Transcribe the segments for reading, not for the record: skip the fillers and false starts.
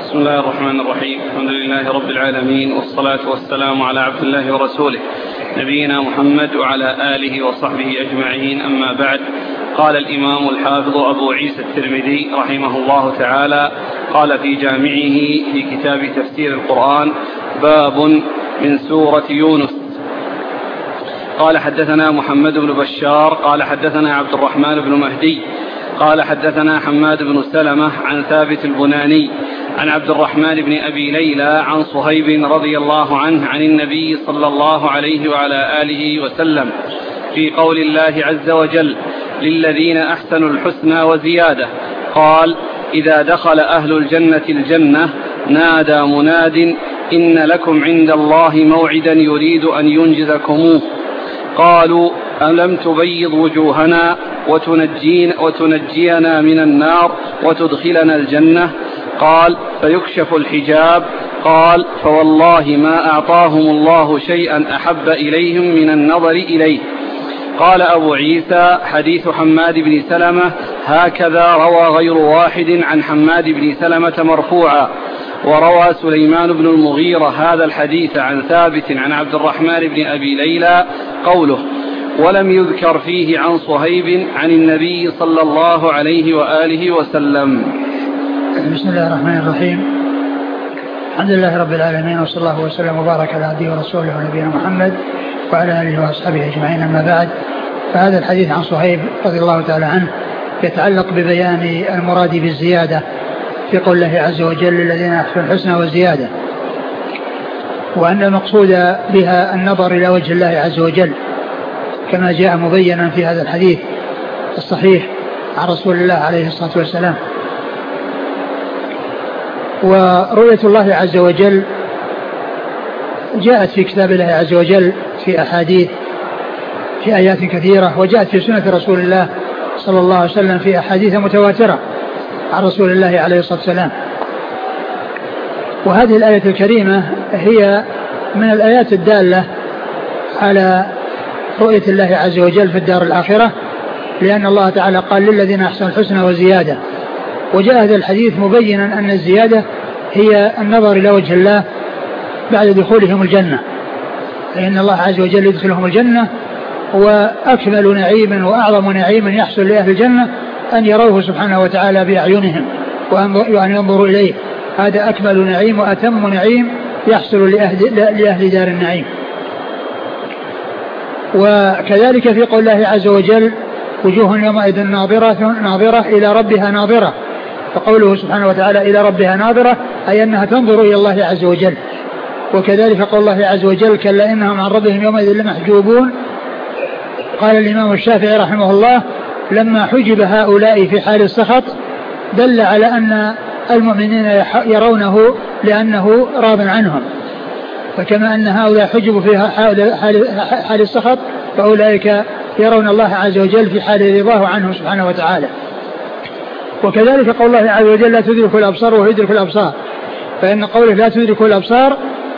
بسم الله الرحمن الرحيم. الحمد لله رب العالمين، والصلاة والسلام على عبد الله ورسوله نبينا محمد وعلى آله وصحبه أجمعين، أما بعد. قال الإمام الحافظ أبو عيسى الترمذي رحمه الله تعالى قال في جامعه في كتاب تفسير القرآن: باب من سورة يونس. قال حدثنا محمد بن بشار قال حدثنا عبد الرحمن بن مهدي قال حدثنا حماد بن سلمة عن ثابت البناني عن عبد الرحمن بن أبي ليلى عن صهيب رضي الله عنه عن النبي صلى الله عليه وعلى آله وسلم في قول الله عز وجل: للذين أحسنوا الحسنى وزيادة. قال: إذا دخل أهل الجنة الجنة نادى مناد: إن لكم عند الله موعدا يريد أن ينجزكموه. قالوا: ألم تبيض وجوهنا وتنجينا من النار وتدخلنا الجنة؟ قال: فيكشف الحجاب. قال: فوالله ما أعطاهم الله شيئا أحب إليهم من النظر إليه. قال أبو عيسى: حديث حماد بن سلمة هكذا روى غير واحد عن حماد بن سلمة مرفوعا. وروى سليمان بن المغيرة هذا الحديث عن ثابت عن عبد الرحمن بن أبي ليلى قوله، ولم يذكر فيه عن صهيب عن النبي صلى الله عليه وآله وسلم. بسم الله الرحمن الرحيم. الحمد لله رب العالمين، وصلى الله وسلم وبارك على عبده ورسوله ونبينا محمد وعلى آله وأصحابه أجمعين، أما بعد. فهذا الحديث عن صهيب رضي الله تعالى عنه يتعلق ببيان المراد بالزيادة في قول الله عز وجل: الذين أحسنوا الحسنى وزيادة، وأن المقصود بها النظر إلى وجه الله عز وجل كما جاء مبينا في هذا الحديث الصحيح عن رسول الله عليه الصلاة والسلام. ورؤية الله عز وجل جاءت في كتاب الله عز وجل في أحاديث في آيات كثيرة، وجاءت في سنة رسول الله صلى الله عليه وسلم في أحاديث متواترة عن رسول الله عليه الصلاة والسلام. وهذه الآية الكريمة هي من الآيات الدالة على رؤية الله عز وجل في الدار الآخرة، لأن الله تعالى قال: للذين أحسنوا الحسنى وزيادة. وجاء هذا الحديث مبينا أن الزيادة هي النظر إلى وجه الله بعد دخولهم الجنة، لأن الله عز وجل يدخلهم الجنة، وأكمل نعيم وأعظم نعيم يحصل لأهل الجنة أن يروه سبحانه وتعالى بأعينهم وأن ينظروا إليه. هذا أكمل نعيم وأتم نعيم يحصل لأهل دار النعيم. وكذلك في قول الله عز وجل: وجوه يومئذ ناظرة إلى ربها ناظرة. فقوله سبحانه وتعالى إلى ربها ناظرة أي أنها تنظر إلى الله عز وجل. وكذلك قول الله عز وجل: كلا إنهم عن ربهم يومئذ لمحجوبون. قال الإمام الشافعي رحمه الله: لما حجب هؤلاء في حال السخط دل على أن المؤمنين يرونه لأنه راض عنهم، فكما أن هؤلاء حجبوا في حال السخط فأولئك يرون الله عز وجل في حال رضاه عنه سبحانه وتعالى. وكذلك قول الله عز وجل: لا تدرك الأبصار وهو يدرك الأبصار. فإن قوله لا تدرك الأبصار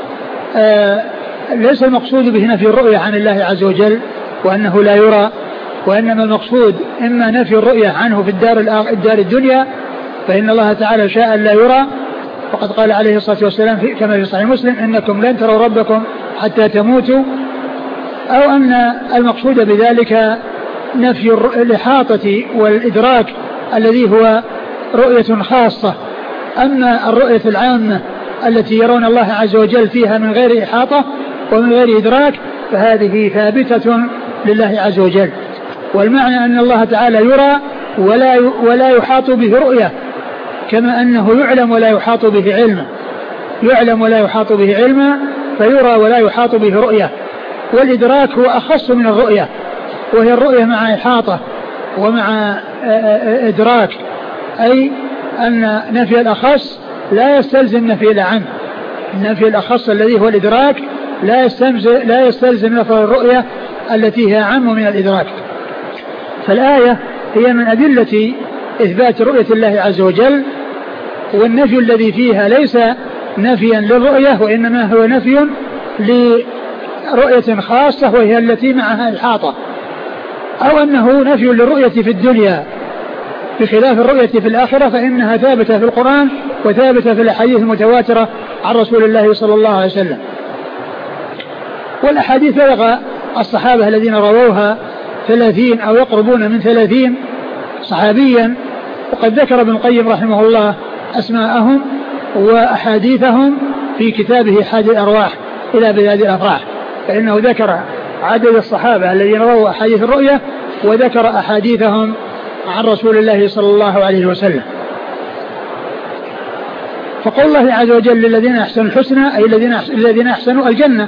ليس المقصود به نفي الرؤية عن الله عز وجل وأنه لا يرى، وإنما المقصود إما نفي الرؤية عنه في الدار الدنيا، فإن الله تعالى شاء لا يرى، وقد قال عليه الصلاة والسلام كما في صحيح مسلم: إنكم لن تروا ربكم حتى تموتوا. أو أن المقصود بذلك نفي الإحاطة والإدراك الذي هو رؤية خاصة. أما الرؤية العامة التي يرون الله عز وجل فيها من غير إحاطة ومن غير إدراك فهذه ثابتة لله عز وجل. والمعنى أن الله تعالى يرى ولا يحاط به رؤية، كما أنه يعلم ولا يحاط به علما. يعلم ولا يحاط به علما، فيرى ولا يحاط به رؤية. والإدراك هو أخص من الرؤية، وهي الرؤية مع إحاطة ومع إدراك، أي أن نفي الأخص لا يستلزم نفي الأعم. النفي الأخص الذي هو الإدراك لا يستلزم نفي الرؤية التي هي أعم من الإدراك. فالآية هي من أدلة إثبات رؤية الله عز وجل، والنفي الذي فيها ليس نفيا للرؤية، وإنما هو نفي لرؤية خاصة وهي التي معها إحاطة، أو أنه نفي للرؤية في الدنيا بخلاف الرؤية في الآخرة، فإنها ثابتة في القرآن وثابتة في الأحاديث المتواترة عن رسول الله صلى الله عليه وسلم. والأحاديث بلغ الصحابة الذين رووها 30 أو يقربون من 30 صحابيا، وقد ذكر ابن القيم رحمه الله أسماءهم وأحاديثهم في كتابه حاد الأرواح إلى بلاد الأفراح، فإنه ذكر عدد الصحابة الذين رووا أحاديث الرؤية وذكر أحاديثهم عن رسول الله صلى الله عليه وسلم. فقول الله عز وجل للذين أحسنوا الحسنى أي الذين أحسنوا الجنة،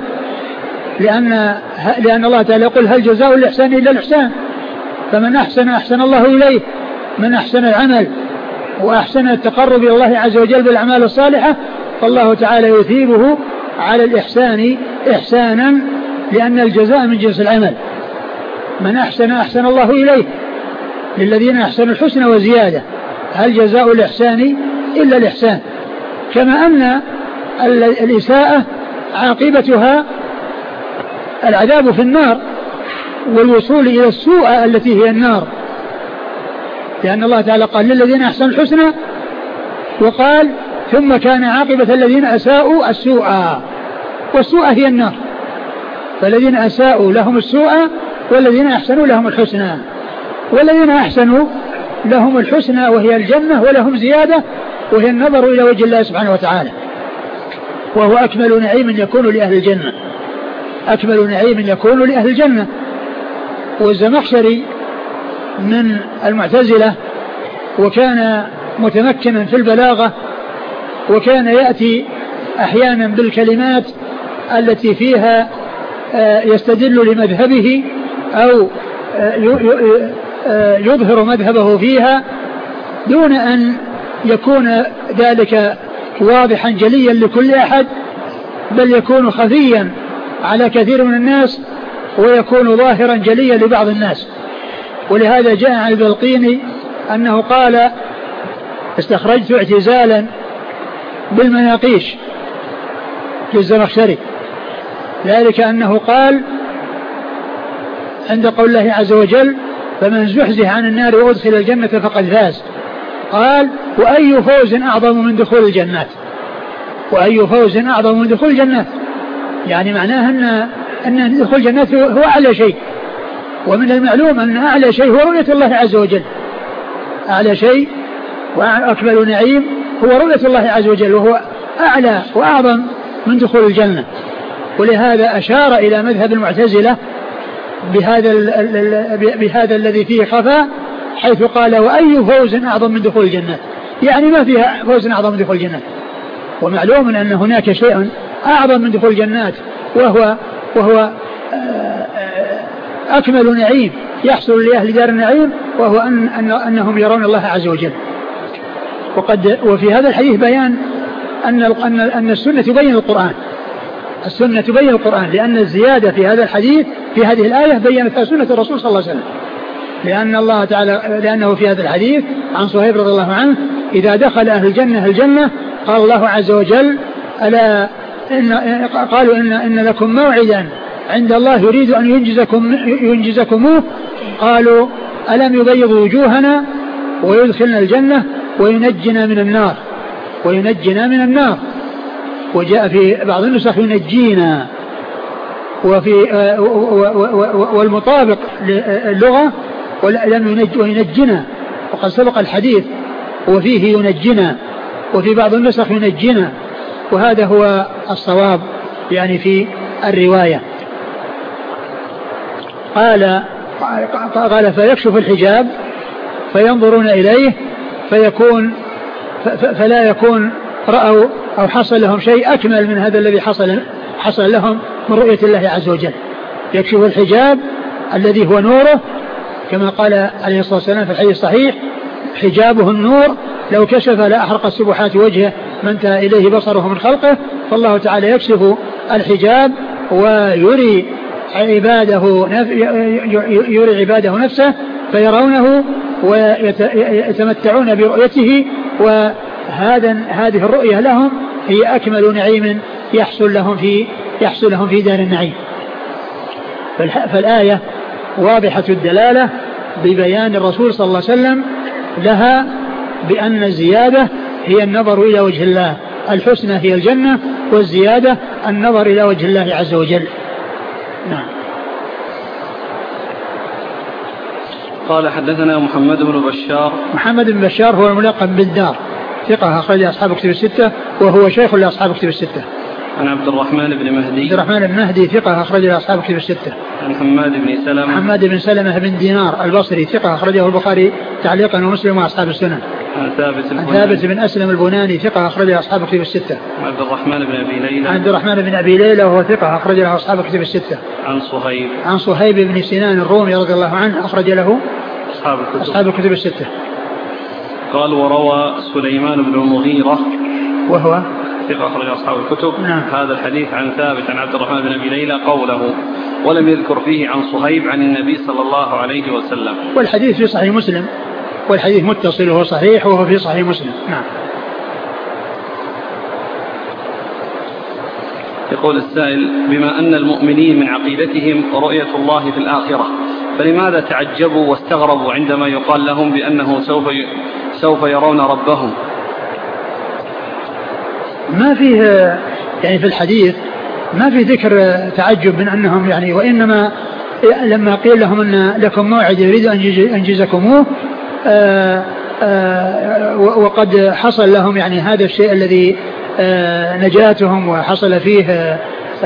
لأن الله تعالى يقول هل جزاء الإحسان إلا الإحسان، فمن أحسن أحسن الله إليه، من أحسن العمل وأحسن التقرب إلى الله عز وجل بالأعمال الصالحة فالله تعالى يثيبه على الإحسان إحسانا، لأن الجزاء من جنس العمل. من أحسن أحسن الله إليه، للذين أحسنوا الحسنى وزيادة، هل جزاء الإحسان إلا الإحسان. كما أن الإساءة عاقبتها العذاب في النار والوصول إلى السوء التي هي النار، لأن الله تعالى قال للذين أحسنوا الحسنى وقال ثم كان عاقبة الذين أساءوا السوء، والسوء هي النار، فالذين أساءوا لهم السوء والذين أحسنوا لهم الحسنى، والذين أحسنوا لهم الحسنى وهي الجنة ولهم زيادة وهي النظر إلى وجه الله سبحانه وتعالى، وهو أكمل نعيم يكون لأهل الجنة، أكمل نعيم يكون لأهل الجنة. والزمخشري من المعتزلة وكان متمكنا في البلاغة، وكان يأتي أحيانا بالكلمات التي فيها يستدل لمذهبه أو يظهر مذهبه فيها دون أن يكون ذلك واضحا جليا لكل أحد، بل يكون خفيا على كثير من الناس ويكون ظاهرا جليا لبعض الناس. ولهذا جاء عن البلقيني أنه قال استخرجت اعتزالا بالمناقيش للزمخشري، ذلك أنه قال عند قول الله عز وجل فمن زحزح عن النار وأدخل الجنة فقد فاز، قال وأي فوز أعظم من دخول الجنات، وأي فوز أعظم من دخول الجنات، يعني معناه أن دخول الجنات هو أعلى شيء، ومن المعلوم أن أعلى شيء هو رؤية الله عز وجل، أعلى شيء وأكمل نعيم هو رؤية الله عز وجل، وهو أعلى وأعظم من دخول الجنة. ولهذا أشار إلى مذهب المعتزلة بهذا الذي فيه خفاء، حيث قال وأي فوز أعظم من دخول الجنة، يعني ما فيها فوز أعظم من دخول الجنة. ومعلوم أن هناك شيء أعظم من دخول الجنات وهو أكمل نعيم يحصل لأهل دار النعيم، وهو أنهم يرون الله عز وجل. وفي هذا الحديث بيان أن السنة تبين القرآن، السنة تبين القرآن، لأن الزيادة في هذا الحديث في هذه الآية بينتها سنة الرسول صلى الله عليه وسلم، لأنه في هذا الحديث عن صهيب رضي الله عنه إذا دخل أهل الجنة الجنة قال الله عز وجل قالوا إن لكم موعدا عند الله يريد أن ينجزكموه، قالوا ألم يبيض وجوهنا ويدخلنا الجنة وينجنا من النار، وجاء في بعض النسخ ينجينا، والمطابق للغة لم ينجنا، وقد سبق الحديث وفيه ينجنا، وفي بعض النسخ ينجنا، وهذا هو الصواب يعني في الرواية. قال فيكشف الحجاب فينظرون إليه فلا يكون رأوا أو حصل لهم شيء أكمل من هذا الذي حصل لهم من رؤية الله عز وجل. يكشف الحجاب الذي هو نوره، كما قال عليه الصلاة والسلام في الحديث الصحيح حجابه النور لو كشف لأحرق السبحات وجهه ما انتهى إليه بصره من خلقه. فالله تعالى يكشف الحجاب ويري عباده نفسه فيرونه ويتمتعون برؤيته، وهذه الرؤية لهم هي أكمل نعيم يحصل لهم في دار النعيم. فالآية واضحة الدلالة ببيان الرسول صلى الله عليه وسلم لها بأن الزيادة هي النظر إلى وجه الله، الحسنى هي الجنة، والزيادة النظر إلى وجه الله عز وجل. نعم. قال حدثنا محمد بن بشار. محمد بن بشار هو الملقب بالدار، ثقة أخرج أصحاب كتب الستة، وهو شيخ لأصحاب كتب الستة. عن عبد الرحمن بن مهدي. عبد الرحمن بن مهدي ثقة أخرج أصحاب كتب الستة. عن حماد بن سلمة. حماد بن سلمة بن دينار البصري ثقة أخرجه البخاري تعليقا ومسلم وأصحاب السنن. عن ثابت بن أسلم البناني ثقة أخرجه أصحاب كتب الستة. عن عبد الرحمن بن أبي ليلى. عبد الرحمن بن أبي ليلى وهو ثقة أخرج له أصحاب كتب الستة. عن صهيب. عن صهيب بن سنان الرومي رضي الله عنه أخرج له أصحاب الكتب الستة. قال وروى سليمان بن المغيرة وهو ثقة أخرج أصحاب الكتب. نعم. هذا الحديث عن ثابت عن عبد الرحمن بن أبي ليلى قوله، ولم يذكر فيه عن صهيب عن النبي صلى الله عليه وسلم. والحديث في صحيح مسلم، والحديث متصل وهو صحيح وهو في صحيح مسلم. نعم. يقول السائل: بما أن المؤمنين من عقيدتهم رؤية الله في الآخرة، فلماذا تعجبوا واستغربوا عندما يقال لهم بأنه سوف يرون ربهم؟ ما فيه يعني في الحديث ما في ذكر تعجب من أنهم يعني، وإنما لما قيل لهم أن لكم موعد يريد أن ينجزكموه وقد حصل لهم يعني هذا الشيء الذي نجاتهم وحصل فيه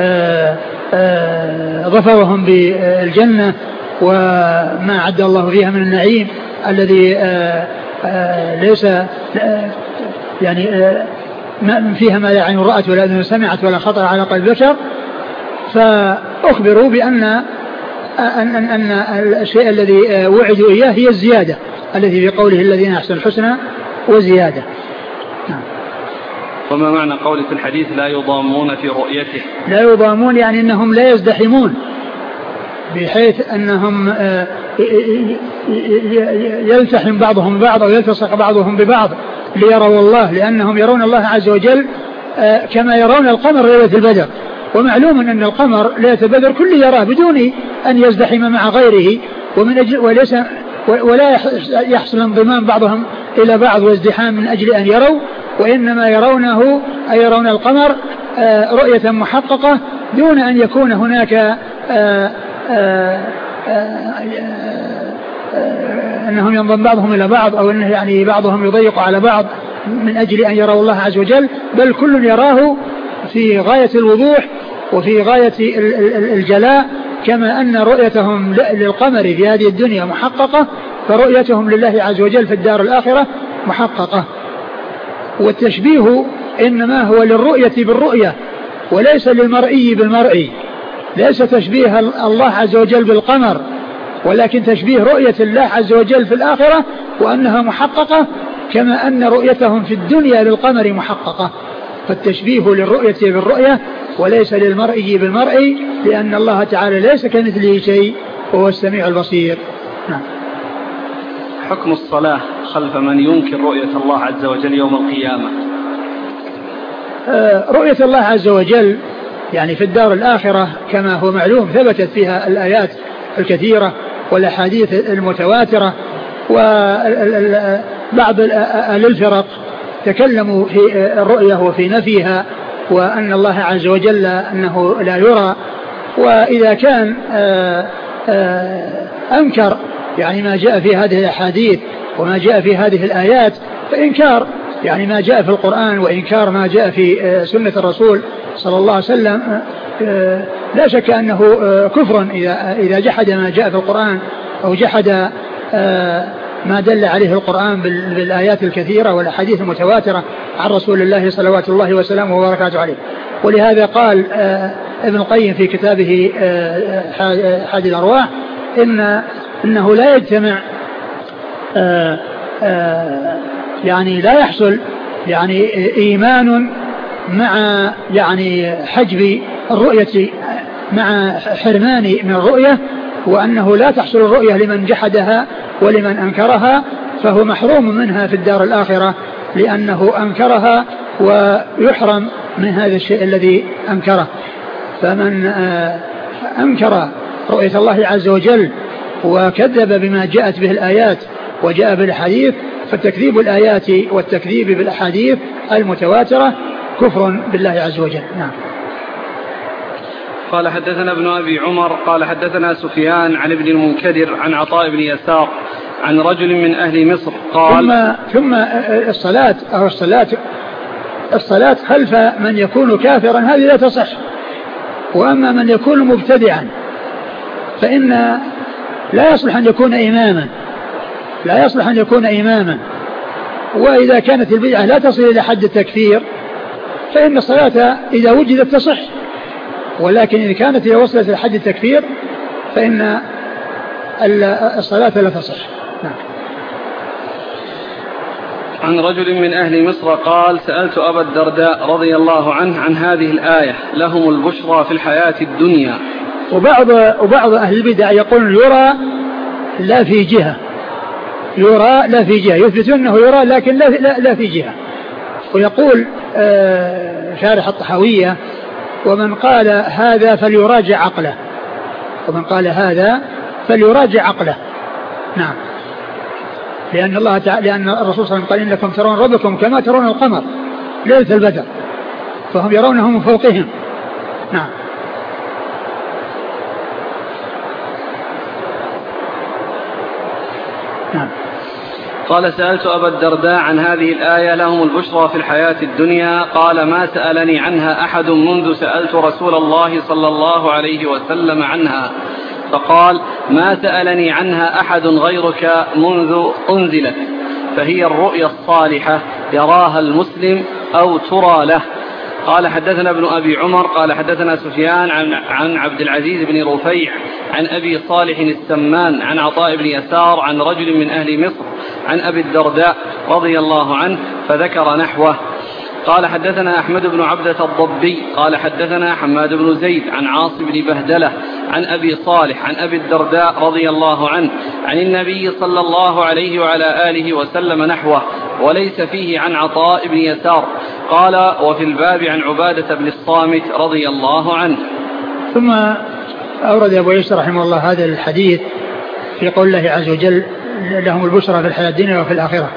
ظفرهم بالجنة وما أعد الله فيها من النعيم الذي ليس يعني فيها ما لا عين رأت ولا أذن سمعت ولا خطر على قلب بشر، فأخبروا بأن الشيء الذي وعدوا إياه هي الزيادة الذي في قوله الذين أحسنوا الحسنى وزيادة. وما معنى قول في الحديث لا يضامون في رؤيته؟ لا يضامون يعني أنهم لا يزدحمون، بحيث أنهم يلتحم بعضهم ببعض أو يلتصق بعضهم ببعض ليروا الله، لأنهم يرون الله عز وجل كما يرون القمر ليلة البدر، ومعلوم أن القمر ليلة البدر كل يراه بدون أن يزدحم مع غيره، ومن أجل ولا يحصل انضمام بعضهم إلى بعض وازدحام من أجل أن يروا، وإنما يرونه أي يرون القمر رؤية محققة دون أن يكون هناك أنهم ينضم بعضهم إلى بعض أو أنه يعني بعضهم يضيق على بعض من أجل أن يروا الله عز وجل، بل كل يراه في غاية الوضوح وفي غاية الجلاء، كما أن رؤيتهم للقمر في هذه الدنيا محققة، فرؤيتهم لله عز وجل في الدار الآخرة محققة. والتشبيه إنما هو للرؤية بالرؤية وليس للمرئي بالمرئي، ليس تشبيه الله عز وجل بالقمر، ولكن تشبيه رؤية الله عز وجل في الآخرة وأنها محققة كما أن رؤيتهم في الدنيا للقمر محققة. فالتشبيه للرؤية بالرؤية وليس للمرئي بالمرئي، لأن الله تعالى ليس كمثله شيء وهو السميع البصير. نعم. حكم الصلاة خلف من ينكر رؤية الله عز وجل يوم القيامة؟ رؤية الله عز وجل يعني في الدار الآخرة كما هو معلوم ثبتت فيها الآيات الكثيرة والأحاديث المتواترة، وبعض الفرق تكلموا في الرؤية وفي نفيها وأن الله عز وجل أنه لا يرى. وإذا كان أنكر يعني ما جاء في هذه الأحاديث وما جاء في هذه الآيات، فإنكار يعني ما جاء في القرآن وإنكار ما جاء في سنة الرسول صلى الله عليه وسلم لا شك أنه كفر إذا جحد ما جاء في القرآن أو جحد ما دل عليه القرآن بالآيات الكثيرة والأحاديث المتواترة عن رسول الله صلوات الله وسلامه وبركاته عليه. ولهذا قال ابن القيم في كتابه حادي الأرواح إنه لا يجتمع يعني لا يحصل يعني إيمان مع يعني حجب الرؤية مع حرمان من الرؤية، وأنه لا تحصل الرؤية لمن جحدها ولمن أنكرها، فهو محروم منها في الدار الآخرة لأنه أنكرها ويحرم من هذا الشيء الذي أنكره. فمن أنكر رؤية الله عز وجل وكذب بما جاءت به الآيات وجاء بالحديث فتكذيب الآيات والتكذيب بالأحاديث المتواترة كفر بالله عز وجل. نعم. قال حدثنا ابن أبي عمر قال حدثنا سفيان عن ابن المنكدر عن عطاء بن يسار عن رجل من أهل مصر قال ثم الصلاة أو الصلاة خلف من يكون كافرا هذه لا تصح. وأما من يكون مبتدعا فإن لا يصلح أن يكون إماما وإذا كانت البدعة لا تصل إلى حد التكفير فإن الصلاة إذا وجدت تصح، ولكن إذا كانت إذا وصلت إلى حد التكفير فإن الصلاة لا تصح. نعم. عن رجل من أهل مصر قال سألت أبا الدرداء رضي الله عنه عن هذه الآية لهم البشرى في الحياة الدنيا. وبعض أهل البدع يقول يرى لا في جهة، يثبت أنه يرى لكن لا في جهة. ويقول شارح الطحاوية ومن قال هذا فليراجع عقله. نعم. لأن الله تعالى لأن الرسول صلى الله عليه وسلم قال إنكم ترون ربكم كما ترون القمر ليلة البدر، فهم يرونه من فوقهم. نعم. نعم. قال سألت أبا الدرداء عن هذه الآية لهم البشرى في الحياة الدنيا قال ما سألني عنها أحد منذ سألت رسول الله صلى الله عليه وسلم عنها، فقال ما سألني عنها أحد غيرك منذ أنزلت، فهي الرؤيا الصالحة يراها المسلم أو ترى له. قال حدثنا ابن أبي عمر قال حدثنا سفيان عن عبد العزيز بن رفيع عن أبي صالح السمان عن عطاء بن يسار عن رجل من أهل مصر عن أبي الدرداء رضي الله عنه فذكر نحوه. قال حدثنا أحمد بن عبدة الضبي قال حدثنا حماد بن زيد عن عاصم بن بهدلة عن أبي صالح عن أبي الدرداء رضي الله عنه عن النبي صلى الله عليه وعلى آله وسلم نحوه وليس فيه عن عطاء بن يسار. قال وفي الباب عن عبادة بن الصامت رضي الله عنه. ثم أورد أبو يوسف رحمه الله هذا الحديث في قول الله عز وجل لهم البشرى في الحياة الدنيا وفي الآخرة،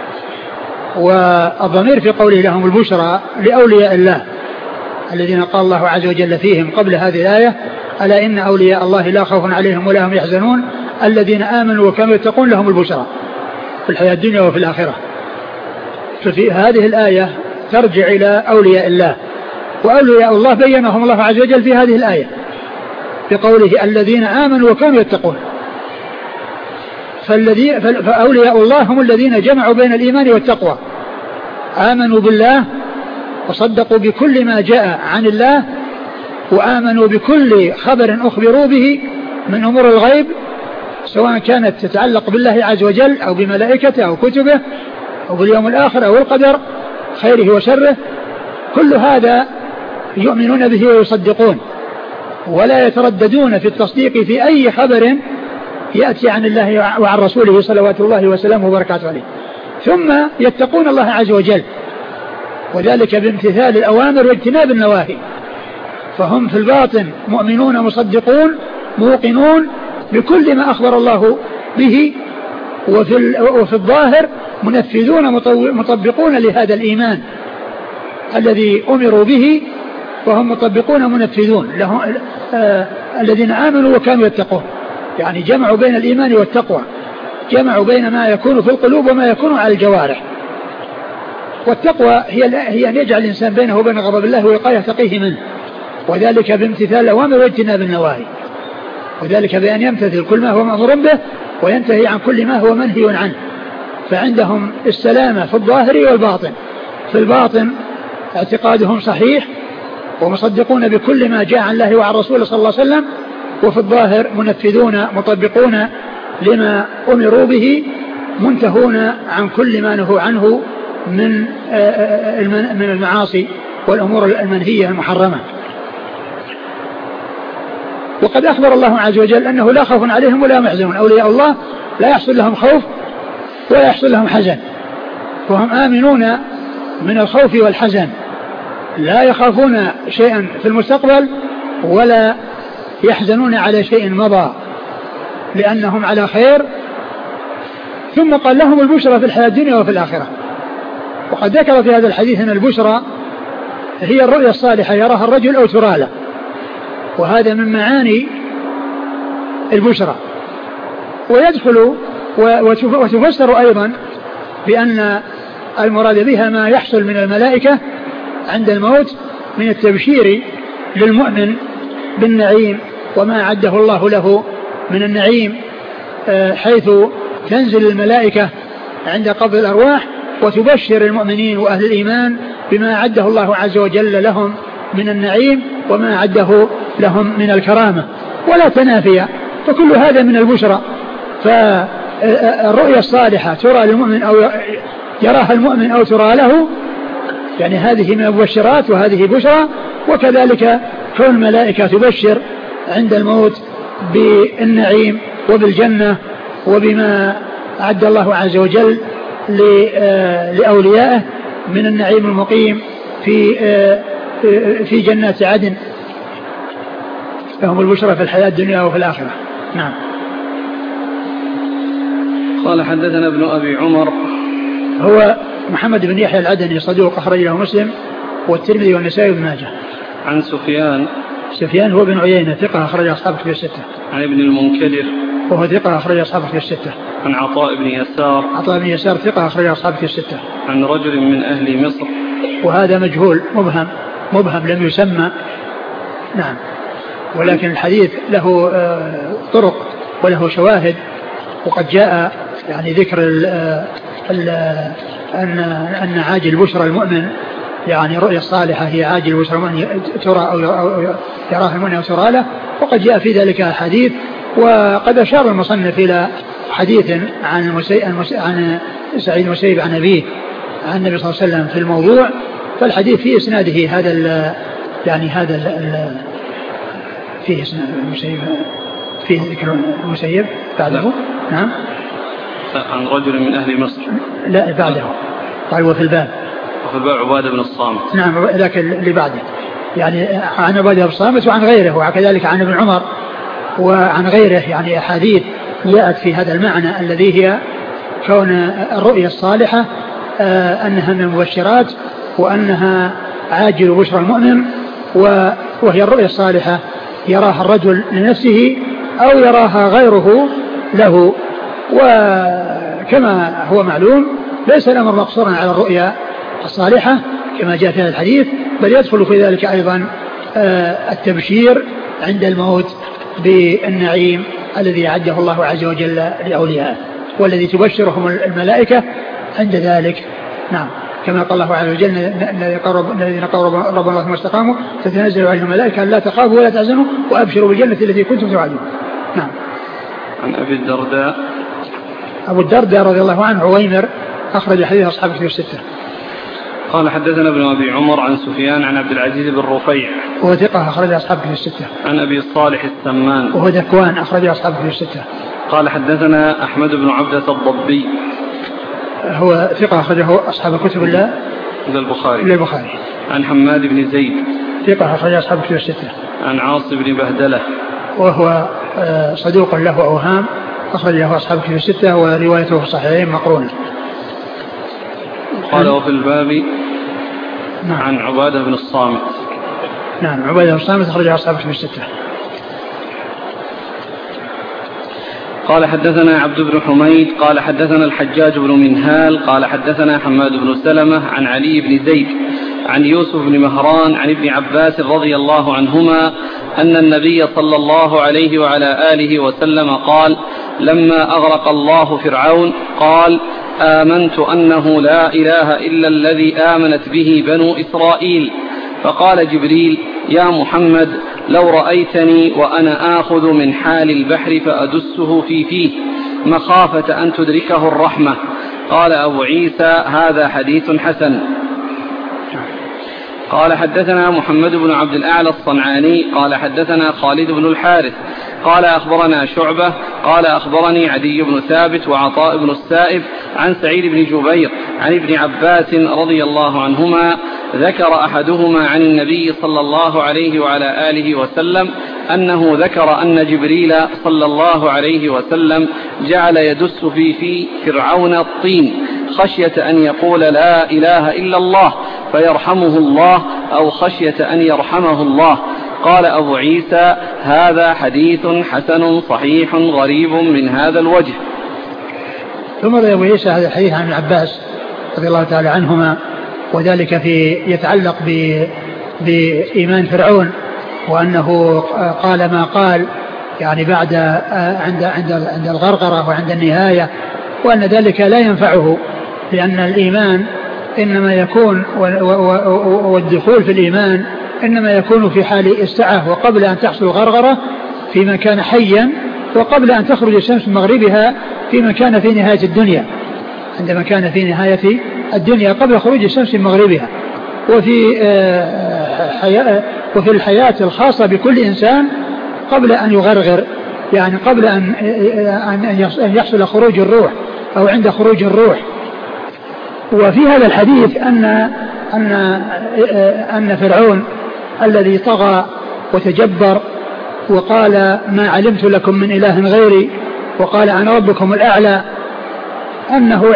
والضمير في قوله لهم البشرى لأولياء الله الذين قال الله عز وجل فيهم قبل هذه الآية ألا إن أولياء الله لا خوف عليهم ولا هم يحزنون الذين آمنوا وكانوا يتقون لهم البشرى في الحياة الدنيا وفي الآخرة. ففي هذه الآية ترجع إلى أولياء الله، وأولياء الله بينهم الله عز وجل في هذه الآية بقوله الذين آمنوا وكانوا يتقون. فأولياء الله هم الذين جمعوا بين الإيمان والتقوى، آمنوا بالله وصدقوا بكل ما جاء عن الله وآمنوا بكل خبر أخبروا به من أمور الغيب سواء كانت تتعلق بالله عز وجل أو بملائكته أو كتبه أو باليوم الآخر أو القدر خيره وشره. كل هذا يؤمنون به ويصدقون ولا يترددون في التصديق في أي خبر يأتي عن الله وعن رسوله صلوات الله وسلامه وبركاته عليه. ثم يتقون الله عز وجل وذلك بامتثال الأوامر واجتناب النواهي، فهم في الباطن مؤمنون مصدقون موقنون بكل ما أخبر الله به، وفي الظاهر منفذون مطبقون لهذا الإيمان الذي أمروا به، وهم مطبقون منفذون الذين آمنوا وكانوا يتقون، يعني جمعوا بين الإيمان والتقوى، جمعوا بين ما يكون في القلوب وما يكون على الجوارح. والتقوى هي أن يجعل الإنسان بينه وبين غضب الله ويقاه يتقيه منه، وذلك بامتثال الأوامر واجتناب النواهي، وذلك بأن يمتثل كل ما هو مأمور به وينتهي عن كل ما هو منهي عنه. فعندهم السلامة في الظاهر والباطن. في الباطن اعتقادهم صحيح ومصدقون بكل ما جاء عن الله وعن رسوله صلى الله عليه وسلم، وفي الظاهر منفذون مطبقون لما أمروا به منتهون عن كل ما نهوا عنه من المعاصي والأمور المنهية المحرمة. وقد أخبر الله عز وجل أنه لا خوف عليهم ولا هم يحزنون. أولياء الله لا يحصل لهم خوف ولا يحصل لهم حزن، وهم آمنون من الخوف والحزن، لا يخافون شيئا في المستقبل ولا يحزنون على شيء مضى، لأنهم على خير ثم قال لهم البشرى في الحياة الدنيا وفي الآخرة. وقد ذكر في هذا الحديث أن البشرى هي الرؤيا الصالحة يراها الرجل أو ترى له، وهذا من معاني البشرى. ويدخل وتفسر أيضا بأن المراد بها ما يحصل من الملائكة عند الموت من التبشير للمؤمن بالنعيم وما أعده الله له من النعيم، حيث تنزل الملائكة عند قبض الأرواح وتبشر المؤمنين وأهل الإيمان بما أعده الله عز وجل لهم من النعيم وما أعده لهم من الكرامة، ولا تنافي، فكل هذا من البشرى. فالرؤيا الصالحة ترى للمؤمن أو يراها المؤمن أو ترى له، يعني هذه من المبشرات وهذه بشرى. وكذلك كون الملائكة تبشر عند الموت بالنعيم وبالجنة وبما أعد الله عز وجل لأوليائه من النعيم المقيم في جنات عدن، لهم البشرى في الحياة الدنيا وفي الآخرة. نعم. قال حدثنا ابن أبي عمر، هو محمد بن يحيى العدني صدوق أخرج له مسلم والترمذي والنسائي بن ماجه. عن سفيان هو بن عيينة ثقة أخرج أصحاب الكتب الستة. عن ابن المنكدر وهو ثقة أخرج أصحاب الكتب الستة. عن عطاء بن يسار ثقة أخرج أصحاب الكتب الستة. عن رجل من أهل مصر، وهذا مجهول مبهم لم يسمى. نعم. ولكن الحديث له طرق وله شواهد، وقد جاء يعني ذكر أن عاجل بشرى المؤمن، يعني رؤيا الصالحة هي عاجل بشرى المؤمن ترى أو يراها المؤمن أو ترى له، وقد جاء في ذلك حديث. وقد أشار المصنف إلى حديث عن سعيد المسيب عن أبيه عن النبي صلى الله عليه وسلم في الموضوع، فالحديث في إسناده هذا فيه المسيب، فيه ذكر المسيب بعده. نعم. عن رجل من أهل مصر، لا بعده قال وفي الباب عبادة بن الصامت. نعم، ذاك اللي بعده، يعني عن عبادة بن الصامت وعن غيره، وكذلك عن ابن عمر وعن غيره، يعني أحاديث جاءت في هذا المعنى الذي هي كون الرؤيا الصالحة أنها من المبشرات وأنها عاجل بشرى المؤمن، وهي الرؤيا الصالحة يراها الرجل لنفسه أو يراها غيره له. وكما هو معلوم ليس الأمر مقصورا على الرؤيا الصالحة كما جاء في هذا الحديث، بل يدخل في ذلك أيضا التبشير عند الموت بالنعيم الذي أعده الله عز وجل لأوليائه، والذي تبشرهم الملائكة عند ذلك. نعم، كما قال الله عز وجل الذين قالوا ربنا الله ثم استقاموا تتنزل عليهم الملائكة لا تخافوا ولا تحزنوا وأبشروا بالجنة التي كنتم توعدون. نعم. عن أبو الدرداء رضي الله عنه عويمر أخرج حديث أصحاب الكتب الستة. قال حدثنا ابن أبي عمر عن سفيان عن عبد العزيز بن رفيع وهو ثقة أخرج أصحاب الكتب الستة. عن أبي صالح السمان وهو ذكوان أخرج أصحاب الكتب الستة. قال حدثنا أحمد بن عبدة الضبي هو ثقة أخرجه أصحاب الكتب إلا البخاري. عن حماد بن زيد ثقة أخرج أصحاب الكتب الستة. عن عاصم بن بهدلة وهو صدوق له أوهام أخرج له أصحاب الكتب الستة، وروايته في الصحيحين مقرونة. قال وفي الباب عن عبادة بن الصامت. نعم، عبادة بن الصامت أخرج أصحاب الكتب الستة. قال حدثنا عبد بن حميد قال حدثنا الحجاج بن منهال قال حدثنا حماد بن سلمة عن علي بن زيد عن يوسف بن مهران عن ابن عباس رضي الله عنهما أن النبي صلى الله عليه وعلى آله وسلم قال لما أغرق الله فرعون قال آمنت أنه لا إله إلا الذي آمنت به بنو إسرائيل. فقال جبريل يا محمد لو رأيتني وأنا آخذ من حال البحر فأدسه في فيه مخافة أن تدركه الرحمة. قال أبو عيسى هذا حديث حسن. قال حدثنا محمد بن عبد الأعلى الصنعاني قال حدثنا خالد بن الحارث قال أخبرنا شعبة قال أخبرني عدي بن ثابت وعطاء بن السائب عن سعيد بن جبير عن ابن عباس رضي الله عنهما ذكر أحدهما عن النبي صلى الله عليه وعلى آله وسلم أنه ذكر أن جبريل صلى الله عليه وسلم جعل يدس في فرعون الطين خشية أن يقول لا إله إلا الله فيرحمه الله أو خشية أن يرحمه الله. قال أبو عيسى: هذا حديث حسن صحيح غريب من هذا الوجه. ثم روى أبو عيسى هذا الحديث عن ابن عباس رضي الله تعالى عنهما، وذلك يتعلق بإيمان فرعون، وأنه قال ما قال يعني بعد عند الغرغرة وعند النهاية، وأن ذلك لا ينفعه، لأن الإيمان إنما يكون والدخول في الإيمان إنما يكون في حال السعة وقبل أن تحصل الغرغرة في من كان حيا، وقبل أن تخرج الشمس من مغربها في من كان في نهاية الدنيا، عندما كان في نهاية الدنيا قبل خروج الشمس من مغربها. وفي الحياة الخاصة بكل إنسان قبل أن يغرغر، يعني قبل أن يحصل خروج الروح أو عند خروج الروح. وفي هذا الحديث أن فرعون الذي طغى وتجبر وقال ما علمت لكم من إله غيري وقال أنا ربكم الأعلى، أنه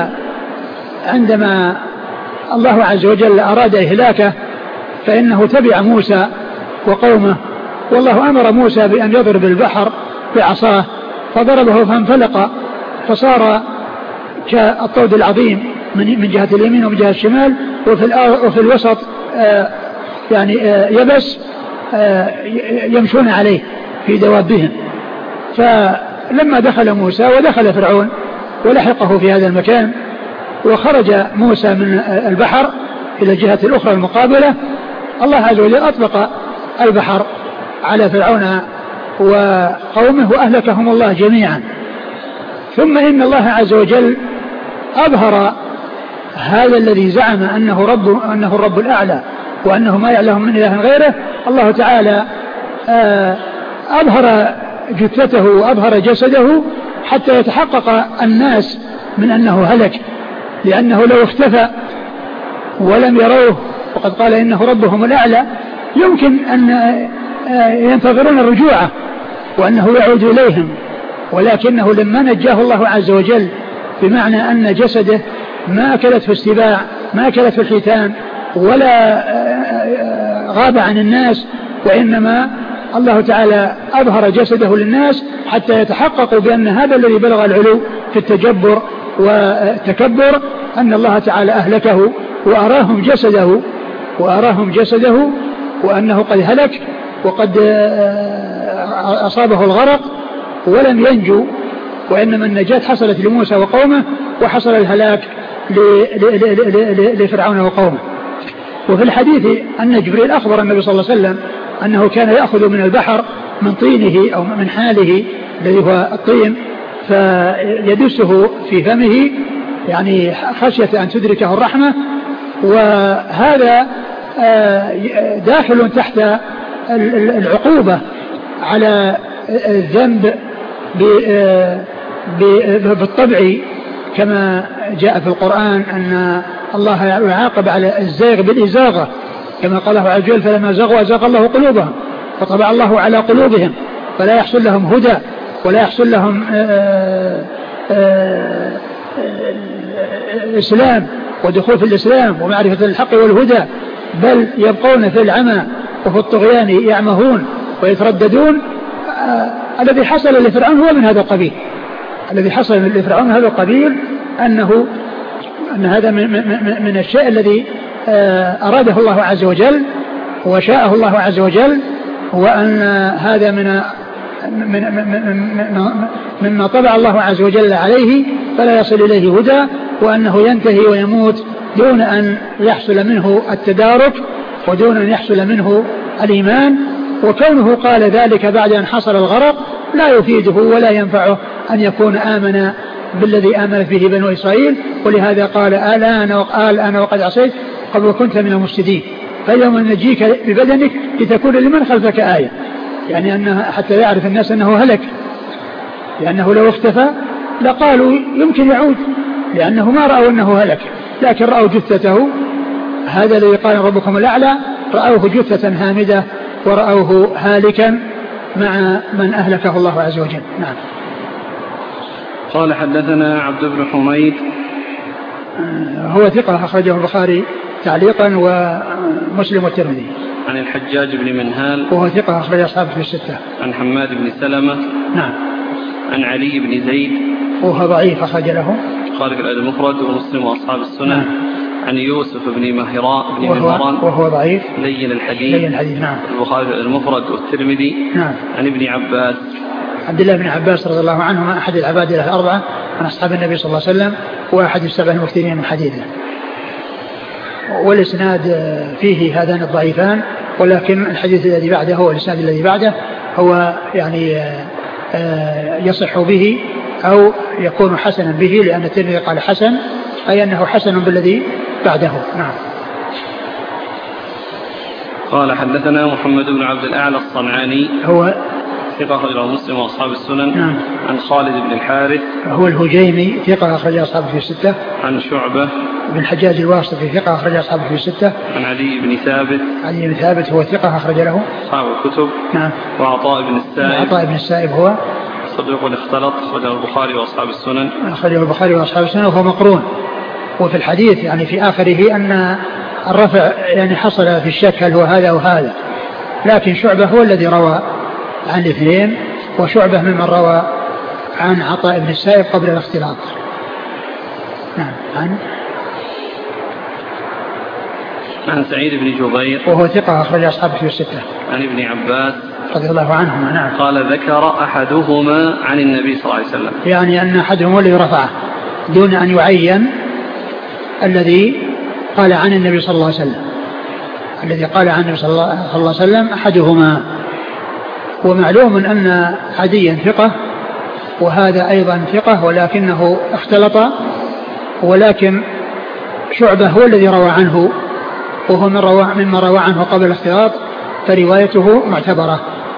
عندما الله عز وجل أراد إهلاكه فإنه تبع موسى وقومه، والله أمر موسى بأن يضرب البحر بعصاه فضربه فانفلق فصار كالطود العظيم من جهة اليمين ومن جهة الشمال، وفي الوسط يعني يبس يمشون عليه في دوابهم. فلما دخل موسى ودخل فرعون ولحقه في هذا المكان وخرج موسى من البحر إلى الجهة الأخرى المقابلة، الله عز وجل أطلق البحر على فرعون وقومه وأهلكهم الله جميعا. ثم إن الله عز وجل أظهر هذا الذي زعم أنه الرب الأعلى وأنه ما يعلم من إله غيره، الله تعالى أظهر جثته وأظهر جسده حتى يتحقق الناس من أنه هلك، لأنه لو اختفى ولم يروه وقد قال إنه ربهم الأعلى يمكن أن ينتظرون الرجوع وأنه يعود إليهم، ولكنه لما نجاه الله عز وجل بمعنى أن جسده ما أكلته السباع ما أكلته الحيتان ولا غاب عن الناس، وإنما الله تعالى أظهر جسده للناس حتى يتحققوا بأن هذا الذي بلغ العلو في التجبر والتكبر أن الله تعالى أهلكه وأراهم جسده وأنه قد هلك وقد أصابه الغرق ولم ينجو، وإنما النجاة حصلت لموسى وقومه وحصل الهلاك لفرعون وقومه. وفي الحديث أن جبريل أخبر النبي صلى الله عليه وسلم أنه كان يأخذ من البحر من طينه أو من حاله الذي هو الطين فيدسه في فمه يعني خشية أن تدركه الرحمة، وهذا داخل تحت العقوبة على الذنب بالطبع كما جاء في القرآن أن الله يعاقب على الزيغ بالإزاغة كما قال الله عز وجل فلما زغوا أزاغ الله قلوبهم فطبع الله على قلوبهم فلا يحصل لهم هدى ولا يحصل لهم إسلام ودخول في الإسلام ومعرفة الحق والهدى، بل يبقون في العمى وفي الطغيان يعمهون ويترددون. الذي حصل لفرعون هو من هذا القبيل، الذي حصل لفرعون هذا القبيل أن هذا من الشيء الذي أراده الله عز وجل وشاءه الله عز وجل، وأن هذا مما طبع الله عز وجل عليه فلا يصل إليه هدى، وأنه ينتهي ويموت دون أن يحصل منه التدارك ودون أن يحصل منه الإيمان. وكونه قال ذلك بعد أن حصل الغرق لا يفيده ولا ينفعه أن يكون آمن بالذي آمنت به بنو إسرائيل، ولهذا قال أنا وقد عصيت قبل كنت من المفسدين فاليوم نجيك ببدنك لتكون لمن خلفك آية، يعني أنه حتى يعرف الناس أنه هلك، لأنه لو اختفى لقالوا يمكن يعود لأنه ما رأوا أنه هلك، لكن رأوا جثته. هذا الذي قال ربكم الأعلى رأوه جثة هامدة ورأوه هالكا مع من أهلكه الله عز وجل. نعم. قال حدثنا عبد بن حميد هو ثقة أخرجه البخاري تعليقا ومسلم والترمذي. عن الحجاج بن منهال وهو ثقة أخرج أصحابه في الستة. عن حماد بن سلمة. نعم. عن علي بن زيد وهو ضعيف أخرج له البخاري في الأدب المفرد ومسلم وأصحاب السنن. نعم. عن يوسف بن مهران وهو ضعيف لين الحديث. نعم. البخاري في الأدب المفرد والترمذي. نعم. عن ابن عباس عبد الله بن عباس رضي الله عنهما أحد العبادلة الأربعة من أصحاب النبي صلى الله عليه وسلم وأحد السبع المكثرين من حديثه. والإسناد فيه هذان الضعيفان، ولكن الحديث الذي بعده والإسناد الذي بعده هو يعني يصح به أو يكون حسنا به، لأن الترمذي قال حسن، أي أنه حسن بالذي بعده. نعم. قال حدثنا محمد بن عبد الأعلى الصنعاني هو ثقة أخرج مسلم وأصحاب السنن. نعم. عن خالد بن الحارث هو الهجيمي ثقة أخرج أصحابه في الستة. عن شعبة بن الحجاج الواسطي ثقة أخرج أصحابه في الستة. عن علي بن ثابت هو ثقة أخرج له أصحاب الكتب. نعم. وعطاء بن السائب هو صديق اختلط أخرجه البخاري وأصحاب السنن. وهو مقرون. وفي الحديث يعني في آخره أن الرفع يعني حصل في الشك هل هو هذا أو هذا، لكن شعبة هو الذي روى عن الاثنين، وشعبة ممن روى عن عطاء بن السائب قبل الاختلاط. نعم. عن سعيد بن جبير وهو ثقة أخرج أصحابه في الستة. عن ابن عباس رضي الله عنهما. نعم. قال ذكر أحدهما عن النبي صلى الله عليه وسلم، يعني أن أحدهم الذي رفعه دون أن يعين الذي قال عن النبي صلى الله عليه وسلم. الذي قال عن النبي صلى الله عليه وسلم أحدهما. ومعلوم أن عديا ثقة وهذا أيضا ثقة، ولكنه اختلط، ولكن شعبة هو الذي روى عنه، وهو مما روى عنه قبل الاختلاط، فروايته معتبرة.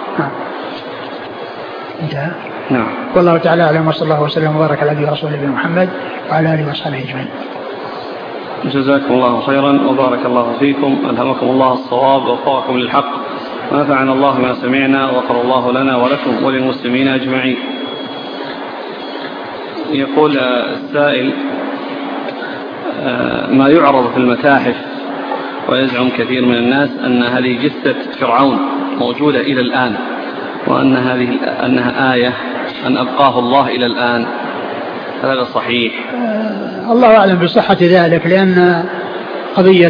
انتهى. نعم. والله تعالى أعلم، وصلى الله وسلم وبارك على نبينا ورسوله نبينا محمد وعلى آله وصحبه أجمعين. جزاكم الله خيرا وبارك الله فيكم، ألهمكم الله الصواب ووفقكم للحق، ونفعنا الله ما سمعنا، وغفر الله لنا ولكم وللمسلمين أجمعين. يقول السائل: ما يعرض في المتاحف ويزعم كثير من الناس أن هذه جثة فرعون موجودة إلى الآن، وأن أنها آية أن أبقاه الله إلى الآن، هذا صحيح؟ الله أعلم بصحة ذلك، لأن قضية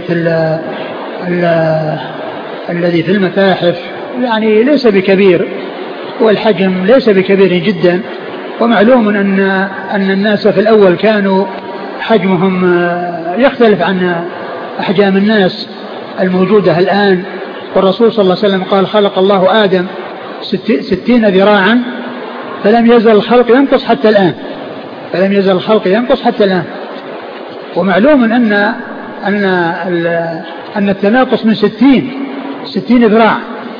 الذي في المتاحف يعني ليس بكبير، والحجم ليس بكبير جدا، ومعلوم أن الناس في الأول كانوا حجمهم يختلف عن أحجام الناس الموجودة الآن. والرسول صلى الله عليه وسلم قال: خلق الله آدم 60 ذراعا فلم يزل الخلق ينقص حتى الآن. ومعلوم أن التناقص من 60 ذراع،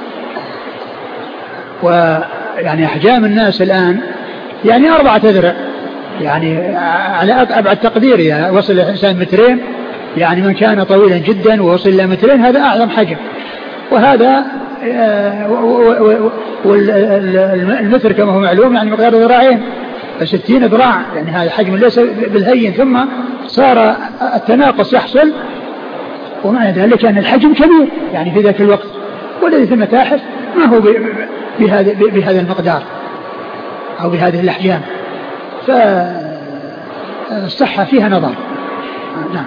ويعني أحجام الناس الآن يعني 4 أذرع، يعني على أبعد تقدير يعني وصل الإنسان 2 متر، يعني من كان طويلا جدا ووصل إلى 2 متر هذا أعظم حجم. وهذا والمتر كما هو معلوم يعني مقدار ذراعين، ف60 ذراع يعني هذا حجم ليس بالهين، ثم صار التناقص يحصل، ومعنى ذلك أن الحجم كبير يعني في ذاك الوقت. والذي في المتاحف ما هو بهذا المقدار أو بهذه الأحجام، فالصحة فيها نظر. نعم.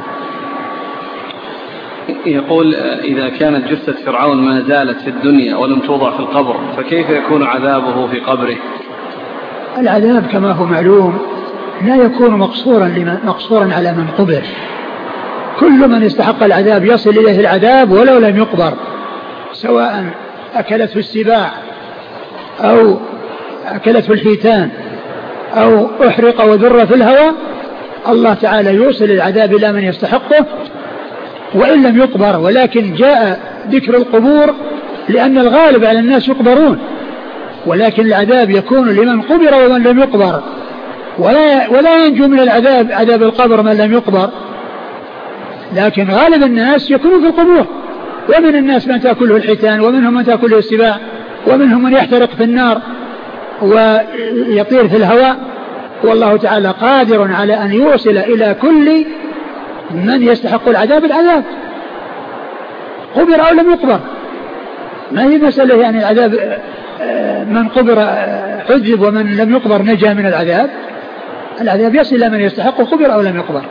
يقول: إذا كانت جثة فرعون ما زالت في الدنيا ولم توضع في القبر، فكيف يكون عذابه في قبره؟ العذاب كما هو معلوم لا يكون مقصورا على من قبر. كل من استحق العذاب يصل إليه العذاب ولو لم يقبر، سواء أكلته السباع أو أكلته الحيتان أو أحرق وذر في الهواء، الله تعالى يوصل العذاب إلى من يستحقه وإن لم يقبر. ولكن جاء ذكر القبور لأن الغالب على الناس يقبرون، ولكن العذاب يكون لمن قبر ومن لم يقبر، ولا ينجو من العذاب عذاب القبر من لم يقبر، لكن غالب الناس يكونوا في القبور. ومن الناس من تأكله الحيتان، ومنهم من تأكله السباع، ومنهم من يحترق في النار ويطير في الهواء، والله تعالى قادر على أن يوصل إلى كل من يستحق العذاب العذاب، قبر أو لم يقبر. ما هي مسألة يعني العذاب من قبر عذب ومن لم يقبر نجا من العذاب. العذاب يصل إلى من يستحق قبر أو لم يقبر.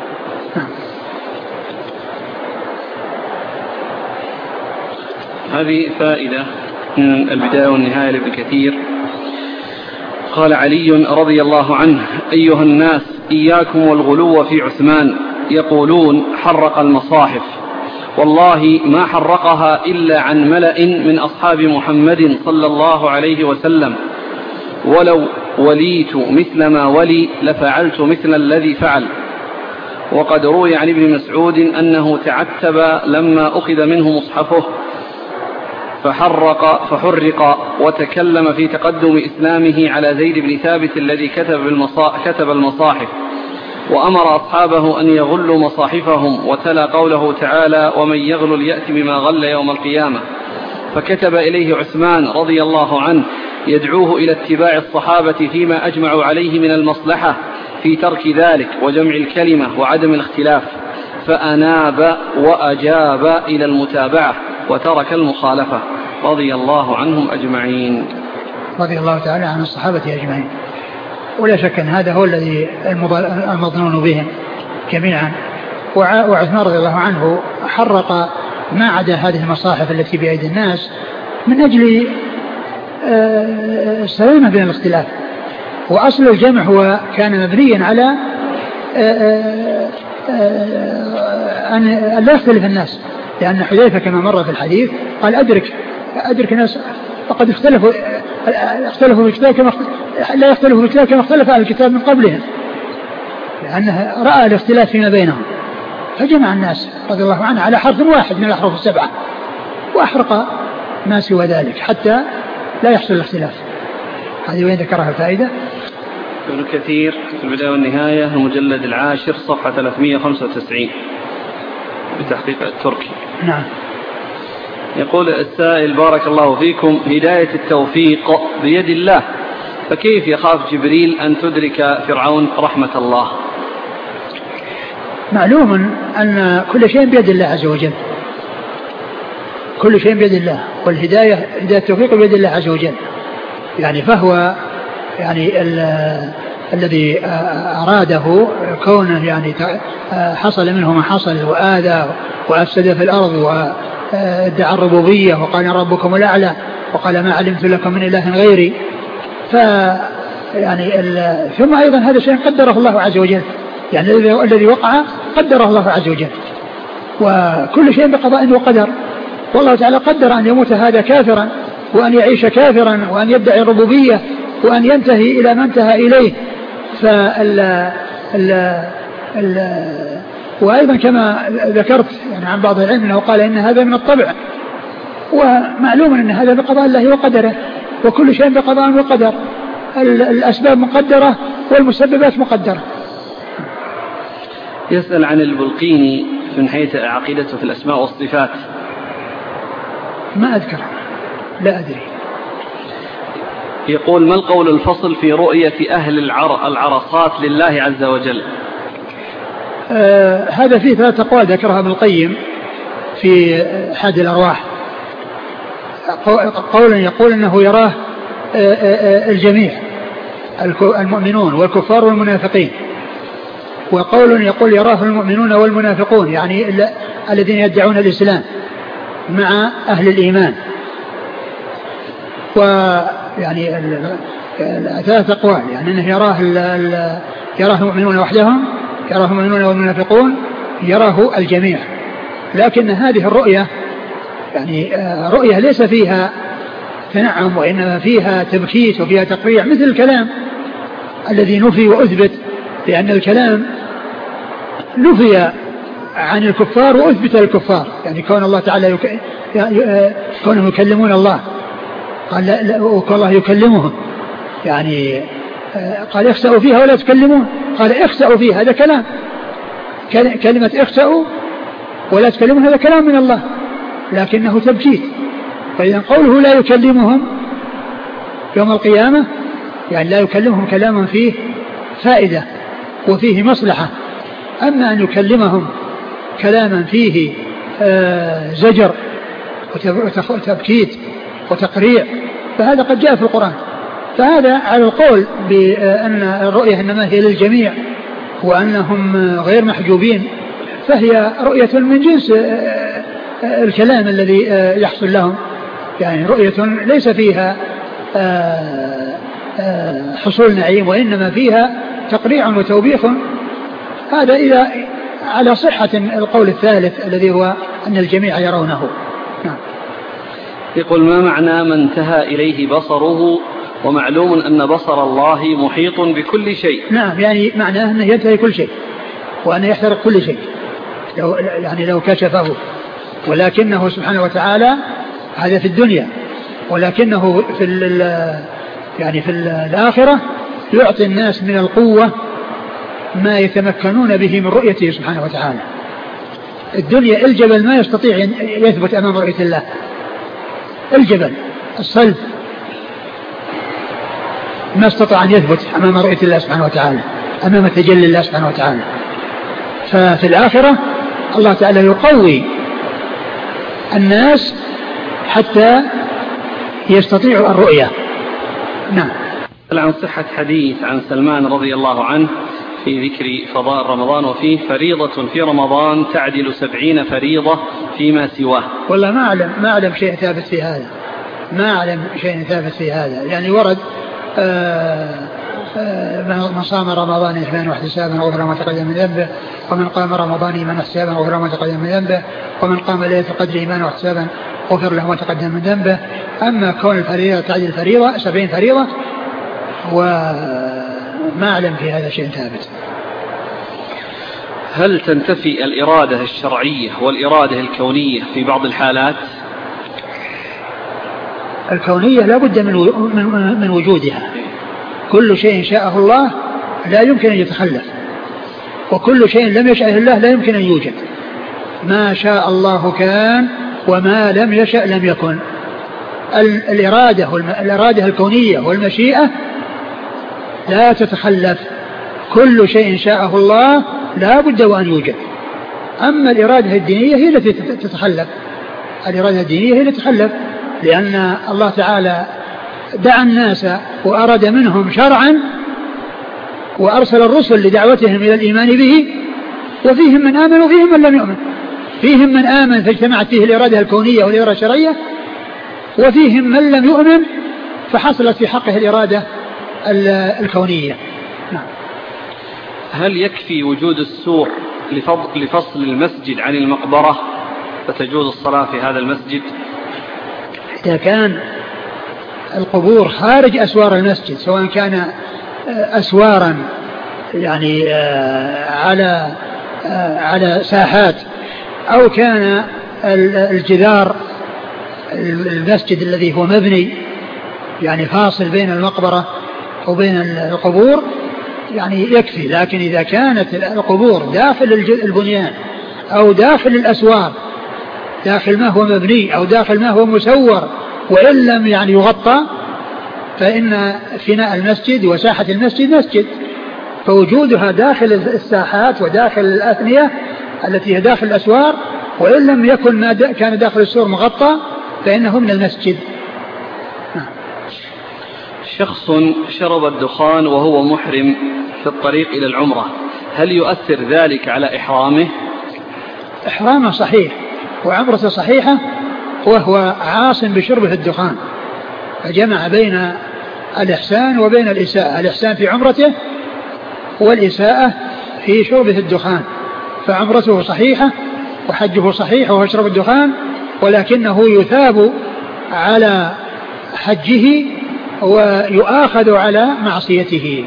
هذه فائدة من البداية والنهاية لابن كثير. قال علي رضي الله عنه: أيها الناس، إياكم والغلو في عثمان، يقولون حرق المصاحف، والله ما حرقها إلا عن ملأ من أصحاب محمد صلى الله عليه وسلم، ولو وليت مثل ما ولي لفعلت مثل الذي فعل. وقد روي عن ابن مسعود أنه تعتب لما أخذ منه مصحفه فحرق، وتكلم في تقدم إسلامه على زيد بن ثابت الذي كتب المصاحف، وأمر أصحابه أن يغلوا مصاحفهم، وتلا قوله تعالى: ومن يغلل يأتي بما غل يوم القيامة. فكتب إليه عثمان رضي الله عنه يدعوه إلى اتباع الصحابة فيما أجمعوا عليه من المصلحة في ترك ذلك وجمع الكلمة وعدم الاختلاف، فأناب وأجاب إلى المتابعة وترك المخالفة، رضي الله عنهم أجمعين. رضي الله تعالى عن الصحابة أجمعين. ولا شك أن هذا هو الذي المظنون بهم جميعا. وعثمان رضي الله عنه حرق ما عدا هذه المصاحف التي بأيدي الناس من أجل السلامة بين الاختلاف. وأصل الجمع هو كان مبنيا على أن لا يختلف الناس، لأن حذيفة كما مر في الحديث قال أدرك الناس فقد اختلفوا في الكتاب لا يختلفوا في الكتاب كما اختلف أهل الكتاب من قبلهم، لأنه رأى الاختلاف فيما بينهم، فجمع الناس رضي الله عنه على حرف واحد من الأحرف السبعة، وأحرق ما سوى ذلك حتى لا يحصل الاختلاف. هذه وين ذكرها الفائدة؟ ابن كثير في البداية والنهاية المجلد 10 صفحة 395 بتحقيق التركي. نعم. يقول السائل: بارك الله فيكم، هداية التوفيق بيد الله، فكيف يخاف جبريل أن تدرك فرعون رحمة الله؟ معلوم أن كل شيء بيد الله عز وجل، كل شيء بيد الله، والهداية هداية التوفيق بيد الله عز وجل. يعني فهو يعني الذي أراده كونه يعني حصل منه ما حصل وآذى وأفسد في الأرض وادعى الربوبية وقال ربكم الأعلى وقال ما علمت لكم من إله غيري. يعني ثم أيضا هذا شيء قدره الله عز وجل، يعني الذي وقع قدره الله عز وجل، وكل شيء بقضاء وقدر. والله تعالى قدر أن يموت هذا كافرا وأن يعيش كافرا وأن يدعي الربوبية وأن ينتهي إلى ما انتهى إليه. وأيضا كما ذكرت يعني عن بعض العلم أنه قال إن هذا من الطبع، ومعلوم أن هذا بقضاء الله وقدره، وكل شيء بقضاء وقدر، الأسباب مقدرة والمسببات مقدرة. يسأل عن البلقيني من حيث عقيدته في الأسماء والصفات. ما أذكر، لا أدري. يقول: ما القول الفصل في رؤية أهل العرصات لله عز وجل؟ هذا فيه 3 أقوال ذكرها ابن القيم في حاد الأرواح. قولا يقول أنه يراه الجميع المؤمنون والكفار والمنافقين، وقول يقول يراه المؤمنون والمنافقون، يعني الذين يدعون الإسلام مع أهل الإيمان. ويعني 3 أقوال، يعني أنه يراه المؤمنون وحدهم، يراه المؤمنون والمنافقون، يراه الجميع. لكن هذه الرؤية يعني رؤية ليس فيها تنعم، وإنما فيها تبكيت وفيها تقريع، مثل الكلام الذي نفي وأثبت، لأن الكلام نفي عن الكفار وأثبت الكفار، يعني كون الله تعالى كونهم يكلمون الله، قال لا والله يكلمهم، يعني قال اخسأوا فيها ولا تكلمون، قال اخسأوا فيها، هذا كلام، كلمة اخسأوا ولا تكلمون هذا كلام من الله، لكنه تبكيت، فإذا قوله لا يكلمهم يوم القيامة يعني لا يكلمهم كلاما فيه فائدة وفيه مصلحة. أما أن يكلمهم كلاما فيه زجر وتبكيت وتقريع فهذا قد جاء في القرآن. فهذا على القول بأن الرؤية إنما هي للجميع وأنهم غير محجوبين فهي رؤية من جنس الكلام الذي يحصل لهم، يعني رؤية ليس فيها حصول نعيم وإنما فيها تقريع وتوبيخ. هذا إذا على صحة القول الثالث الذي هو أن الجميع يرونه. نعم. يقول ما معنى ما انتهى إليه بصره ومعلوم أن بصر الله محيط بكل شيء؟ نعم يعني معناه أنه ينتهي كل شيء وأنه يحترق كل شيء لو كشفه، ولكنه سبحانه وتعالى هذا في الدنيا، ولكنه في الآخرة يعطي الناس من القوة ما يتمكنون به من رؤيته سبحانه وتعالى. الدنيا الجبل ما يستطيع يثبت أمام رؤية الله، الجبل الصلب ما استطاع أن يثبت أمام رؤية الله سبحانه وتعالى، أمام تجلي الله سبحانه وتعالى. ففي الآخرة الله تعالى يقوي الناس حتى يستطيعوا الرؤية. نعم. عن صحة حديث عن سلمان رضي الله عنه في ذكر فضاء رمضان وفيه فريضة في رمضان تعدل 70 فريضة فيما سواه. والله ما أعلم شيء ثابت في هذا، ما أعلم شيء ثابت في هذا. يعني ورد من صام رمضان إيمانا واحتسابا غفر ما تقدم من ذنبه، ومن قام رمضان إيمانا واحتسابا غفر ما تقدم من ذنبه، ومن قام ليلة القدر إيمانا واحتسابا غفر له ما تقدم من ذنبه. أما كون الفريضة تعدل الفريضة 70 فريضة وما أعلم في هذا شيء ثابت. هل تنتفي الإرادة الشرعية والإرادة الكونية في بعض الحالات؟ الكونية لا بد من وجودها. كل شيء شاءه الله لا يمكن أن يتخلف، وكل شيء لم يشاءه الله لا يمكن أن يوجد. ما شاء الله كان وما لم يشاء لم يكن. الإرادة الكونية والمشيئة لا تتخلف، كل شيء شاءه الله لا بد وأن يوجد. أما الإرادة الدينية هي التي تتخلف، الإرادة الدينية هي التي تتخلف، لأن الله تعالى دعا الناس وأراد منهم شرعا وأرسل الرسل لدعوتهم إلى الإيمان به، وفيهم من آمن وفيهم من لم يؤمن. فيهم من آمن فاجتمعت فيه الإرادة الكونية والإرادة الشرعية، وفيهم من لم يؤمن فحصلت في حقه الإرادة الكونية. نعم. هل يكفي وجود السور لفصل المسجد عن المقبرة فتجوز الصلاة في هذا المسجد؟ إذا كان القبور خارج أسوار المسجد، سواء كان أسوارا يعني على ساحات، أو كان الجدار المسجد الذي هو مبني يعني فاصل بين المقبرة وبين القبور يعني يكفي. لكن إذا كانت القبور داخل البنيان أو داخل الأسوار، داخل ما هو مبني أو داخل ما هو مسور وإن لم يعني يغطى، فإن فناء المسجد وساحة المسجد مسجد، فوجودها داخل الساحات وداخل الأثنية التي هي داخل الأسوار، وإن لم يكن ما كان داخل السور مغطى فإنه من المسجد. شخص شرب الدخان وهو محرم في الطريق إلى العمرة، هل يؤثر ذلك على إحرامه؟ إحرامه صحيح وعمرته صحيحة، وهو عاص بشربه الدخان، فجمع بين الإحسان وبين الإساءة، الإحسان في عمرته والإساءة في شربه الدخان. فعمرته صحيحة وحجه صحيح وهو يشرب الدخان، ولكنه يثاب على حجه ويؤاخذ على معصيته.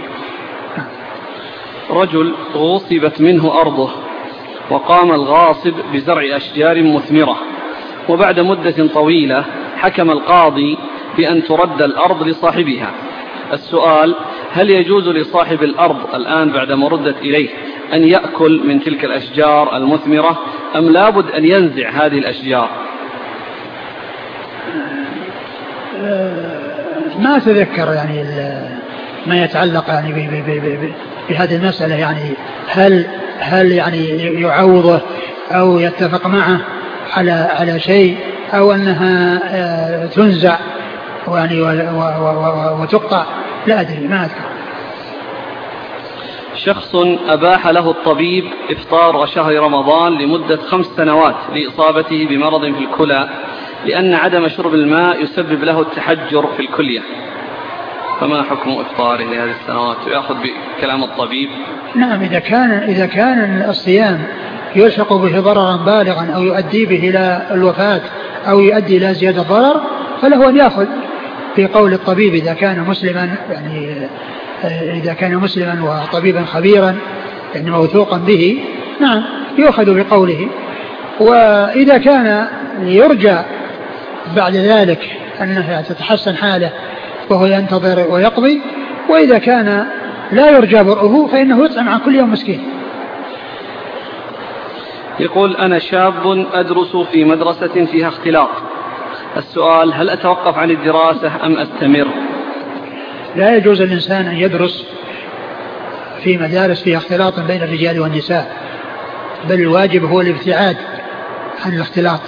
رجل غصبت منه أرضه وقام الغاصب بزرع أشجار مثمرة، وبعد مدة طويلة حكم القاضي بأن ترد الأرض لصاحبها. السؤال: هل يجوز لصاحب الأرض الآن بعدما ردت إليه أن يأكل من تلك الأشجار المثمرة، أم لابد أن ينزع هذه الأشجار؟ ما أتذكر يعني ما يتعلق يعني بهذه المسألة، يعني هل يعني يعوضه أو يتفق معه على شيء، أو أنها تنزع يعني وتقطع، لا أدري، ما أذكر. شخص أباح له الطبيب إفطار شهر رمضان لمدة 5 سنوات لإصابته بمرض في الكلى، لأن عدم شرب الماء يسبب له التحجر في الكلية، فما حكم إفطاره لهذه السنوات ويأخذ بكلام الطبيب؟ نعم، إذا كان الصيام يلحق به ضررا بالغا أو يؤدي به إلى الوفاة أو يؤدي إلى زيادة ضرر، فله أن يأخذ في قول الطبيب إذا كان مسلما، يعني إذا كان مسلما وطبيبا خبيرا يعني موثوقا به، نعم يؤخذ بقوله. وإذا كان يرجى بعد ذلك أنها تتحسن حاله وهو ينتظر ويقضي، وإذا كان لا يرجى برؤه فإنه يطعم عن كل يوم مسكين. يقول: أنا شاب أدرس في مدرسة فيها اختلاط، السؤال: هل أتوقف عن الدراسة أم أستمر؟ لا يجوز الإنسان أن يدرس في مدارس فيها اختلاط بين الرجال والنساء، بل الواجب هو الابتعاد عن الاختلاط.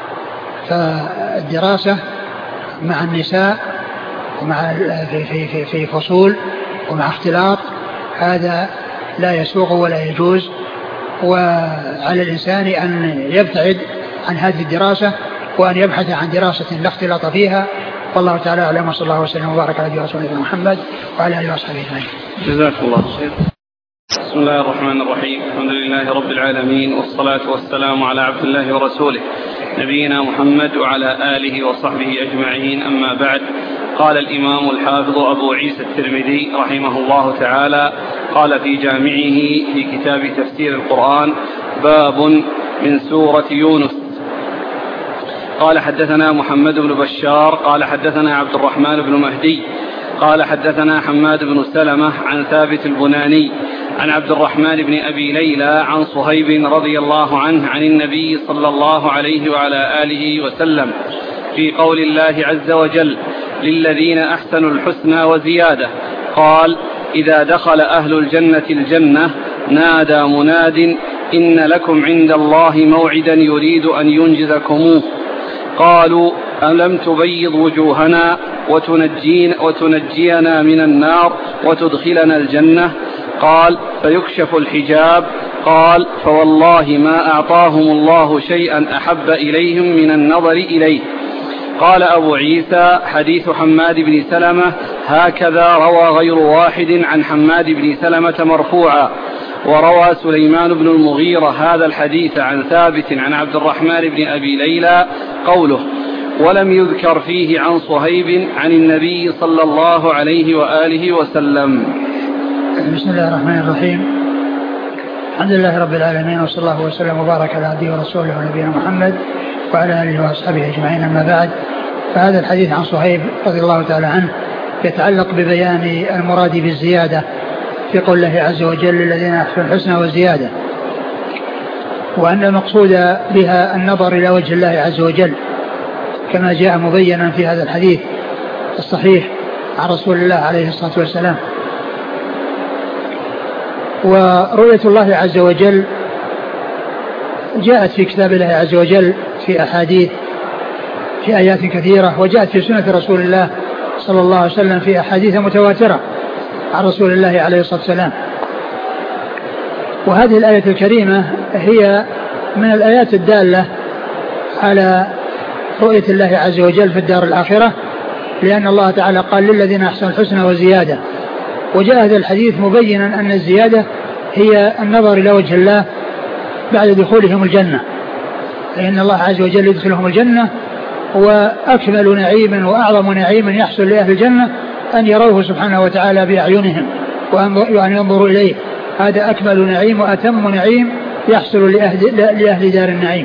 فالدراسة مع النساء ومع في فصول ومع اختلاط هذا لا يسوغ ولا يجوز، وعلى الإنسان أن يبتعد عن هذه الدراسة وأن يبحث عن دراسة لا اختلاط فيها. والله تعالى أعلم، وصلى الله وسلم وبارك على نبينا رسول الله محمد وعلى آله وصحبه أجمعين. جزاكم الله خير. بسم الله الرحمن الرحيم، الحمد لله رب العالمين، والصلاة والسلام على عبد الله ورسوله نبينا محمد وعلى آله وصحبه أجمعين، أما بعد. قال الإمام الحافظ أبو عيسى الترمذي رحمه الله تعالى قال في جامعه في كتاب تفسير القرآن: باب من سورة يونس. قال: حدثنا محمد بن بشار قال حدثنا عبد الرحمن بن مهدي قال حدثنا حماد بن سلمة عن ثابت البناني عن عبد الرحمن بن أبي ليلى عن صهيب رضي الله عنه عن النبي صلى الله عليه وعلى آله وسلم في قول الله عز وجل: للذين أحسنوا الحسنى وزيادة. قال: إذا دخل أهل الجنة الجنة نادى مناد: إن لكم عند الله موعدا يريد أن ينجزكموه. قالوا: ألم تبيض وجوهنا وتنجينا من النار وتدخلنا الجنة؟ قال: فيكشف الحجاب. قال: فوالله ما أعطاهم الله شيئا أحب إليهم من النظر إليه. قال أبو عيسى: حديث حماد بن سلمة هكذا روى غير واحد عن حماد بن سلمة مرفوعا، وروى سليمان بن المغيرة هذا الحديث عن ثابت عن عبد الرحمن بن أبي ليلى قوله، ولم يذكر فيه عن صهيب عن النبي صلى الله عليه وآله وسلم. بسم الله الرحمن الرحيم، الحمد لله رب العالمين، وصلى الله وسلم وبارك على عبده ورسوله ونبينا محمد وعلى آله وأصحابه أجمعين، أما بعد. فهذا الحديث عن صهيب رضي الله تعالى عنه يتعلق ببيان المراد بالزيادة في قول الله عز وجل: الذين أحسنوا الحسنى وزيادة، وأن المقصود بها النظر إلى وجه الله عز وجل كما جاء مبينا في هذا الحديث الصحيح عن رسول الله عليه الصلاة والسلام. ورؤية الله عز وجل جاءت في كتاب الله عز وجل في أحاديث في آيات كثيرة، وجاءت في سنة رسول الله صلى الله عليه وسلم في أحاديث متواترة عن رسول الله عليه الصلاة والسلام. وهذه الآية الكريمة هي من الآيات الدالة على رؤية الله عز وجل في الدار الآخرة، لأن الله تعالى قال: للذين أحسنوا الحسنى وزيادة. وجاء هذا الحديث مبينا أن الزيادة هي النظر إلى وجه الله بعد دخولهم الجنة، لأن الله عز وجل يدخلهم الجنة، وأكمل نعيم وأعظم نعيم يحصل لأهل الجنة أن يروه سبحانه وتعالى بأعينهم وأن ينظروا إليه. هذا أكمل نعيم وأتم نعيم يحصل لأهل دار النعيم.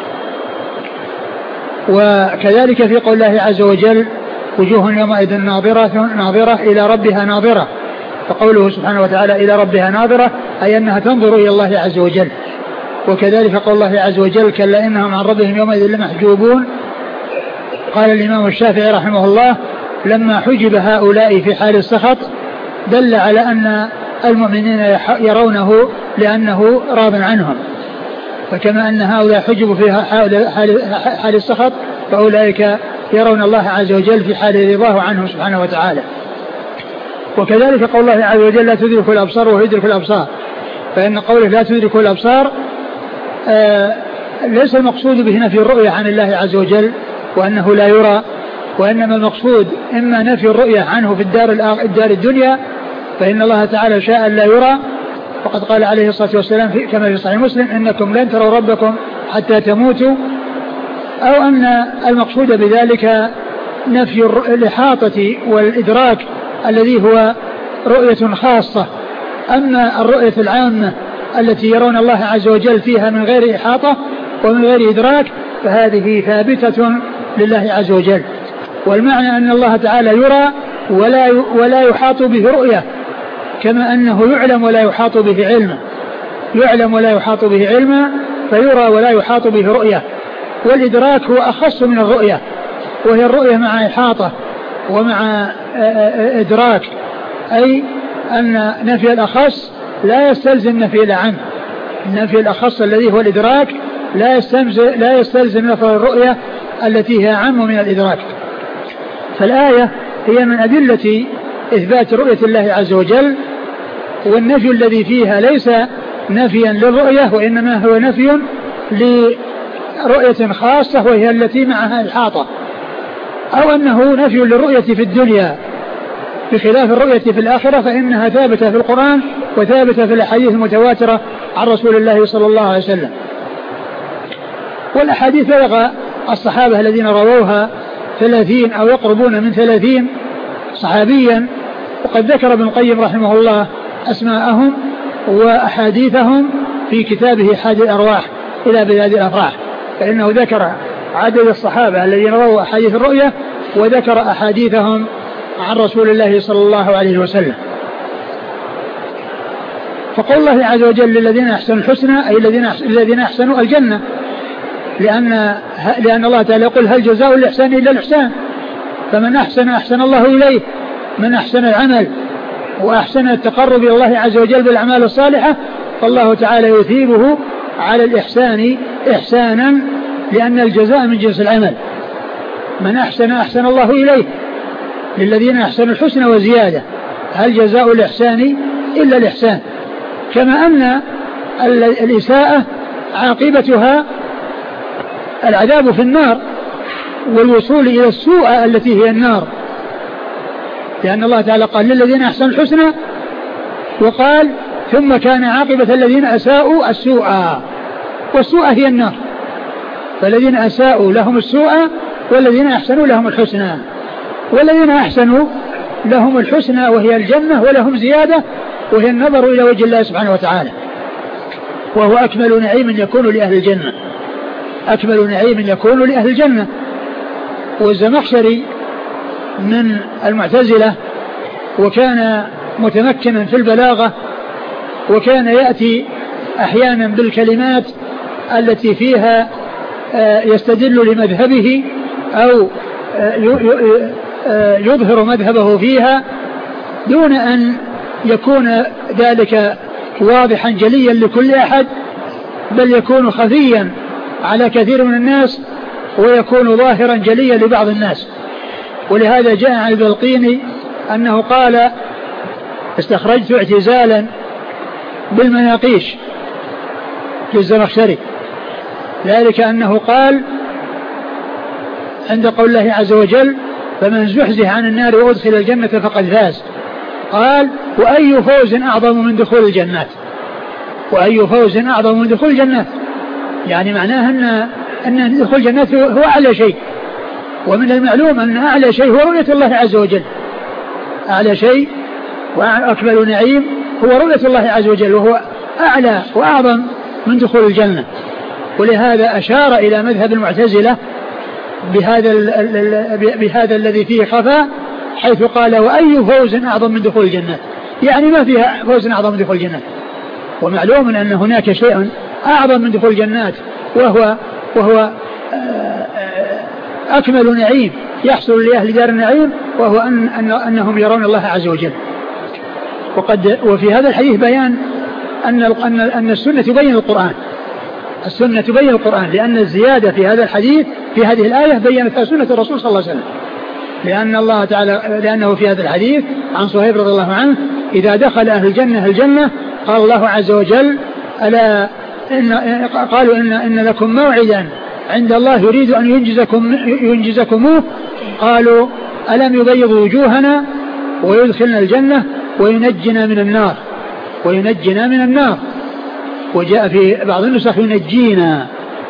وكذلك في قول الله عز وجل: وجوه يومئذ ناظرة إلى ربها ناظرة. فقوله سبحانه وتعالى إلى ربها ناظرة أي أنها تنظر إلى الله عز وجل. وكذلك قول الله عز وجل: كلا إنهم عن ربهم يومئذ لمحجوبون قال الإمام الشافعي رحمه الله لما حجب هؤلاء في حال السخط دل على أن المؤمنين يرونه لأنه راض عنهم، فكما أن هؤلاء حجبوا في حال السخط فأولئك يرون الله عز وجل في حال رضاه عنه سبحانه وتعالى. وكذلك قول الله عز وجل لا تدرك الأبصار وهو يدرك الأبصار، فإن قوله لا تدرك الأبصار ليس المقصود به نفي الرؤية عن الله عز وجل وأنه لا يرى، وإنما المقصود إما نفي الرؤية عنه في الدار الدنيا، فإن الله تعالى شاء لا يرى، وقد قال عليه الصلاة والسلام كما في صحيح مسلم إنكم لن تروا ربكم حتى تموتوا، أو أن المقصود بذلك نفي الإحاطة والإدراك الذي هو رؤية خاصة. أما الرؤية العامة التي يرون الله عز وجل فيها من غير إحاطة ومن غير إدراك فهذه ثابتة لله عز وجل. والمعنى أن الله تعالى يرى ولا يحاط به رؤية، كما أنه يعلم ولا يحاط به علما، يعلم ولا يحاط به علما فيرى ولا يحاط به رؤية. والإدراك هو أخص من الرؤية، وهي الرؤية مع إحاطة ومع إدراك، أي أن نفي الأخص لا يستلزم نفي الأعم. النفي الأخص الذي هو الإدراك لا يستلزم نفي الرؤية التي هي أعم من الإدراك. فالآية هي من أدلة إثبات رؤية الله عز وجل، والنفي الذي فيها ليس نفيا للرؤية وإنما هو نفي لرؤية خاصة وهي التي معها إحاطة، أو أنه نفي للرؤية في الدنيا بخلاف الرؤية في الآخرة فإنها ثابتة في القرآن وثابتة في الأحاديث المتواترة عن رسول الله صلى الله عليه وسلم. والأحاديث بلغ الصحابة الذين رووها 30 أو يقربون من 30 صحابيا، وقد ذكر ابن القيم رحمه الله أسماءهم وأحاديثهم في كتابه حاد الأرواح إلى بلاد الأفراح، فإنه ذكر عدد الصحابة الذين رووا أحاديث الرؤية وذكر أحاديثهم عن رسول الله صلى الله عليه وسلم. فقول الله عز وجل للذين أحسنوا الحسنى أي الذين أحسنوا الجنة، لأن الله تعالى يقول هل جزاء الإحسان إلا الإحسان، فمن أحسن أحسن الله إليه، من أحسن العمل وأحسن التقرب إلى الله عز وجل بالأعمال الصالحة فالله تعالى يثيبه على الإحسان إحسانا، لأن الجزاء من جنس العمل. من أحسن أحسن الله إليه، للذين أحسنوا الحسنى وزيادة، هل جزاء الإحسان إلا الإحسان. كما أن الإساءة عاقبتها العذاب في النار والوصول إلى السوء التي هي النار، لأن الله تعالى قال للذين أحسنوا الحسنى وقال ثم كان عاقبة الذين أساءوا السوء، والسوء هي النار، فالذين أساءوا لهم السوء والذين أحسنوا لهم الحسنى، والذين أحسنوا لهم الحسنى وهي الجنة ولهم زيادة وهي النظر إلى وجه الله سبحانه وتعالى، وهو أكمل نعيم يكون لأهل الجنة، أكمل نعيم يكون لأهل الجنة. والزمخشري من المعتزلة وكان متمكنا في البلاغة، وكان يأتي أحيانا بالكلمات التي فيها يستدل لمذهبه أو يظهر مذهبه فيها دون أن يكون ذلك واضحا جليا لكل أحد، بل يكون خفيا على كثير من الناس ويكون ظاهرا جليا لبعض الناس. ولهذا جاء عن البلقيني أنه قال استخرجت اعتزالا بالمناقيش للزمخشري، ذلك أنه قال عند قول الله عز وجل فمن زحزح عن النار وأدخل الجنة فقد فاز، قال وأي فوز أعظم من دخول الجنات، وأي فوز أعظم من دخول الجنات، يعني معناه أن دخول الجنات هو أعلى شيء، ومن المعلوم أن أعلى شيء هو رؤية الله عز وجل، أعلى شيء وأكمل نعيم هو رؤية الله عز وجل، وهو أعلى وأعظم من دخول الجنة. ولهذا أشار إلى مذهب المعتزلة بهذا الذي فيه خفاء، حيث قال وأي فوز أعظم من دخول الجنة، يعني ما فيها فوز أعظم من دخول الجنة. ومعلوم أن هناك شيء أعظم من دخول الجنات وهو أكمل نعيم يحصل لأهل دار النعيم، وهو أنهم يرون الله عز وجل. وفي هذا الحديث بيان أن السنة تبين القرآن، السنة تبين القرآن، لأن الزيادة في هذا الحديث في هذه الآية بينتها سنة الرسول صلى الله عليه وسلم، لأن الله تعالى لأنه في هذا الحديث عن صهيب رضي الله عنه إذا دخل أهل الجنة قال الله عز وجل قالوا إن لكم موعدا عند الله يريد أن ينجزكموه، قالوا ألم يبيض وجوهنا ويدخلنا الجنة وينجنا من النار، وجاء في بعض النسخ ينجينا،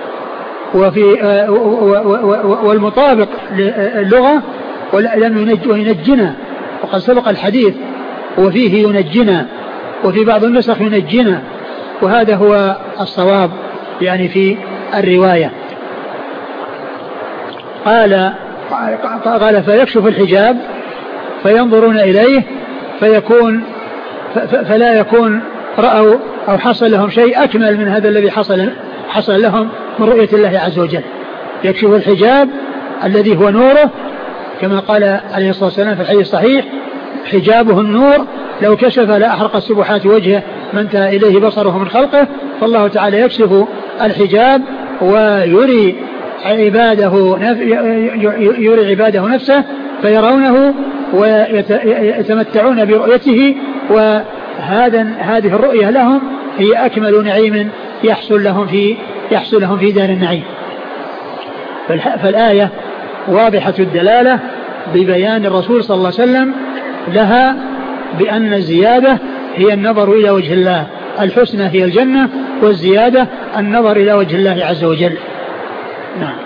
والمطابق للغة لم ينجنا، وقد سبق الحديث وفيه ينجنا، وفي بعض النسخ ينجنا، وهذا هو الصواب يعني في الرواية. قال فيكشف الحجاب فينظرون إليه فلا يكون رأوا أو حصل لهم شيء أكمل من هذا الذي حصل لهم من رؤية الله عز وجل. يكشف الحجاب الذي هو نوره، كما قال عليه الصلاة والسلام في الحديث الصحيح حجابه النور لو كشف لأحرق السبحات وجهه ما انتهى إليه بصره من خلقه. فالله تعالى يكشف الحجاب ويري عباده نفسه فيرونه ويتمتعون برؤيته، وهذه الرؤية لهم هي أكمل نعيم يحصل لهم في دار النعيم. فالآية واضحة الدلالة ببيان الرسول صلى الله عليه وسلم لها بأن الزيادة هي النظر إلى وجه الله، الحسنى هي الجنة، والزيادة النظر إلى وجه الله عز وجل. نعم.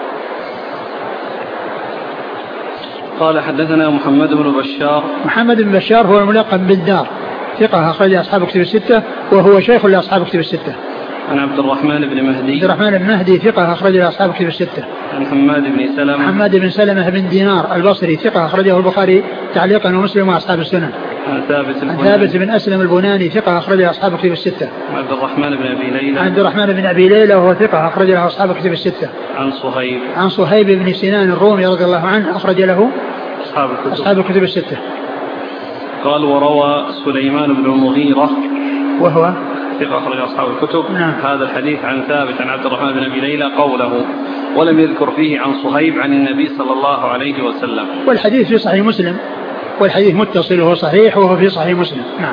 قال حدثنا محمد بن بشار هو الملقب بالدار، ثقة أخرج أصحاب كتب الستة، وهو شيخ لأصحاب كتب الستة. عن عبد الرحمن بن مهدي ثقة أخرج أصحاب كتب الستة. عن حماد بن سلمة بن دينار البصري ثقة أخرجه البخاري تعليقا ومسلم وأصحاب السنن. عن ثابت بن أسلم البناني ثقة أخرج أصحاب كتب الستة. عن عبد الرحمن بن أبي ليلى وهو ثقة أخرج له أصحاب كتب الستة. عن صهيب بن سنان الرومي رضي الله عنه أخرج له أصحاب الكتب الستة. قال وروى سليمان بن المغيرة وهو ثقة أخرج أصحاب الكتب. نعم. هذا الحديث عن ثابت عن عبد الرحمن بن أبي ليلى قوله، ولم يذكر فيه عن صهيب عن النبي صلى الله عليه وسلم. والحديث في صحيح مسلم، والحديث متصل وهو صحيح وهو في صحيح مسلم. نعم.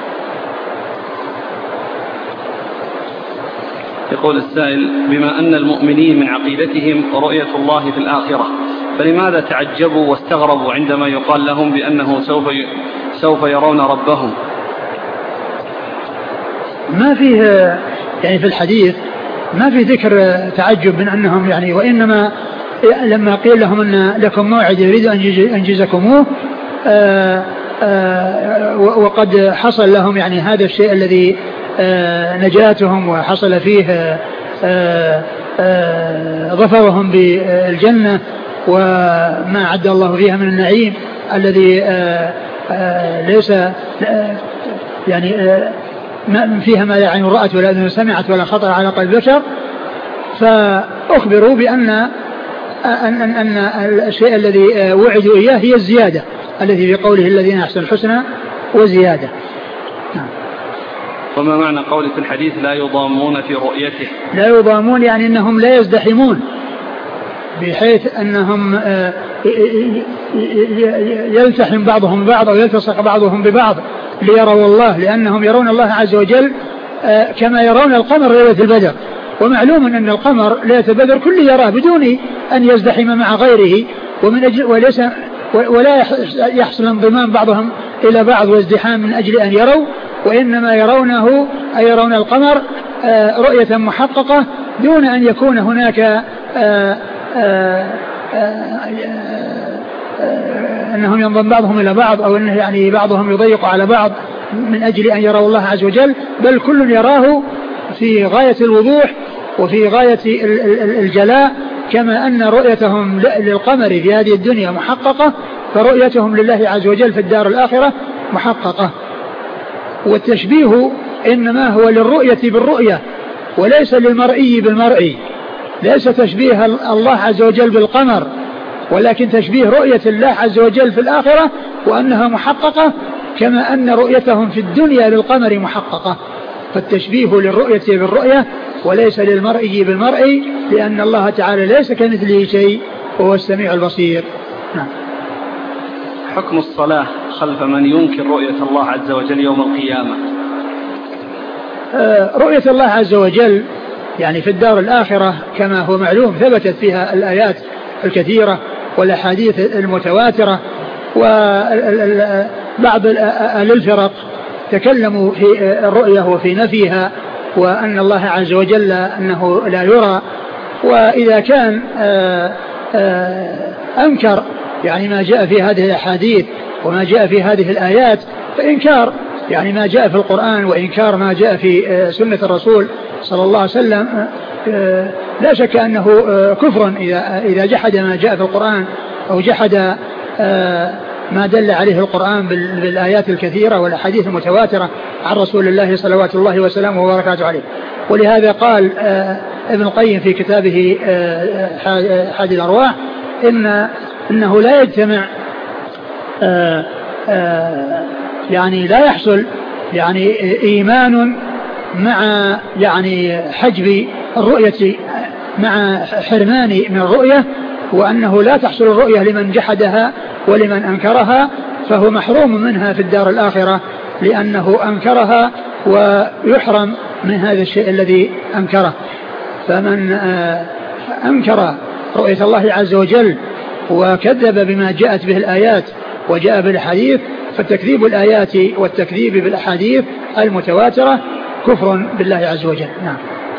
يقول السائل: بما أن المؤمنين من عقيدتهم رؤية الله في الآخرة، فلماذا تعجبوا واستغربوا عندما يقال لهم بأنه سوف يرون ربهم؟ ما فيه يعني في الحديث ما في ذكر تعجب من أنهم يعني، وإنما لما قيل لهم أن لكم موعد يريد أن ينجزكموه وقد حصل لهم يعني هذا الشيء الذي نجاتهم وحصل فيه ظفرهم بالجنة وما أعد الله فيها من النعيم الذي ليس يعني فيها ما لا عين رأت ولا أذن سمعت ولا خطر على قلب بشر، فأخبروا بأن الشيء الذي وعدوا إياه هي الزيادة الذي في قوله الذين أحسنوا الحسنى وزيادة. وما معنى قول في الحديث لا يضامون في رؤيته؟ لا يضامون يعني أنهم لا يزدحمون، بحيث أنهم يلتحم بعضهم ببعض أو يلتصق بعضهم ببعض ليروا الله، لأنهم يرون الله عز وجل كما يرون القمر ليلة البدر، ومعلوم أن القمر ليلة البدر كل يراه بدون أن يزدحم مع غيره، ولا يحصل انضمام بعضهم إلى بعض وازدحام من أجل أن يروا، وإنما يرونه أي يرون القمر رؤية محققة دون أن يكون هناك أنهم ينضم بعضهم إلى بعض أو أنه يعني بعضهم يضيق على بعض من أجل أن يروا الله عز وجل، بل كل يراه في غاية الوضوح وفي غاية الجلاء، كما أن رؤيتهم للقمر في هذه الدنيا محققة، فرؤيتهم لله عز وجل في الدار الآخرة محققة. والتشبيه إنما هو للرؤية بالرؤية وليس للمرئي بالمرئي، ليس تشبيه الله عز وجل بالقمر، ولكن تشبيه رؤية الله عز وجل في الآخرة وأنها محققة كما أن رؤيتهم في الدنيا للقمر محققة. فالتشبيه للرؤية بالرؤية وليس للمرئي بالمرئي، لأن الله تعالى ليس كمثله شيء وهو السميع البصير. نعم. حكم الصلاة خلف من ينكر رؤية الله عز وجل يوم القيامة؟ رؤية الله عز وجل يعني في الدار الآخرة كما هو معلوم ثبتت فيها الآيات الكثيرة والأحاديث المتواترة، وبعض الفرق تكلموا في الرؤية وفي نفيها وأن الله عز وجل أنه لا يرى. وإذا كان أنكر يعني ما جاء في هذه الأحاديث وما جاء في هذه الآيات فإنكار يعني ما جاء في القرآن وإنكار ما جاء في سنة الرسول صلى الله عليه وسلم لا شك أنه كفر إذا جحد ما جاء في القرآن أو جحد ما دل عليه القرآن بالآيات الكثيرة والأحاديث المتواترة عن رسول الله صلوات الله وسلامه وبركاته عليه. ولهذا قال ابن القيم في كتابه حادي الأرواح إنه لا يجتمع يعني لا يحصل يعني إيمان مع يعني حجب الرؤية مع حرمان من الرؤية، وأنه لا تحصل الرؤية لمن جحدها ولمن أنكرها، فهو محروم منها في الدار الآخرة لأنه أنكرها ويحرم من هذا الشيء الذي أنكره. فمن أنكر رؤية الله عز وجل وكذب بما جاءت به الآيات وجاء بالحديث فالتكذيب الآيات والتكذيب بالأحاديث المتواترة كفر بالله عز وجل. نعم.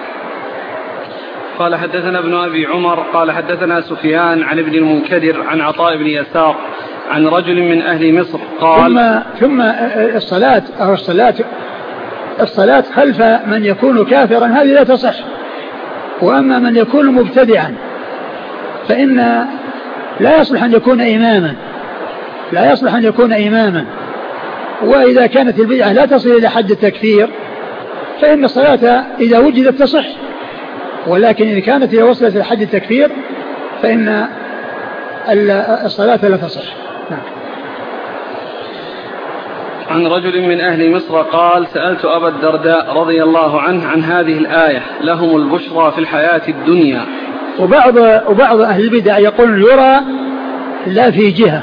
قال حدثنا ابن أبي عمر قال حدثنا سفيان عن ابن المنكدر عن عطاء بن يسار عن رجل من أهل مصر قال ثم الصلاة أو الصلاة خلف من يكون كافرا هذه لا تصح. وأما من يكون مبتدعا فإن لا يصلح أن يكون إماما، وإذا كانت البدعة لا تصل إلى حد التكفير فإن الصلاة إذا وجدت تصح، ولكن إذا كانت إذا وصلت إلى حد التكفير فإن الصلاة لا تصح. نعم. عن رجل من أهل مصر قال سألت أبا الدرداء رضي الله عنه عن هذه الآية لهم البشرى في الحياة الدنيا. وبعض أهل البدع يقول يرى لا في جهة،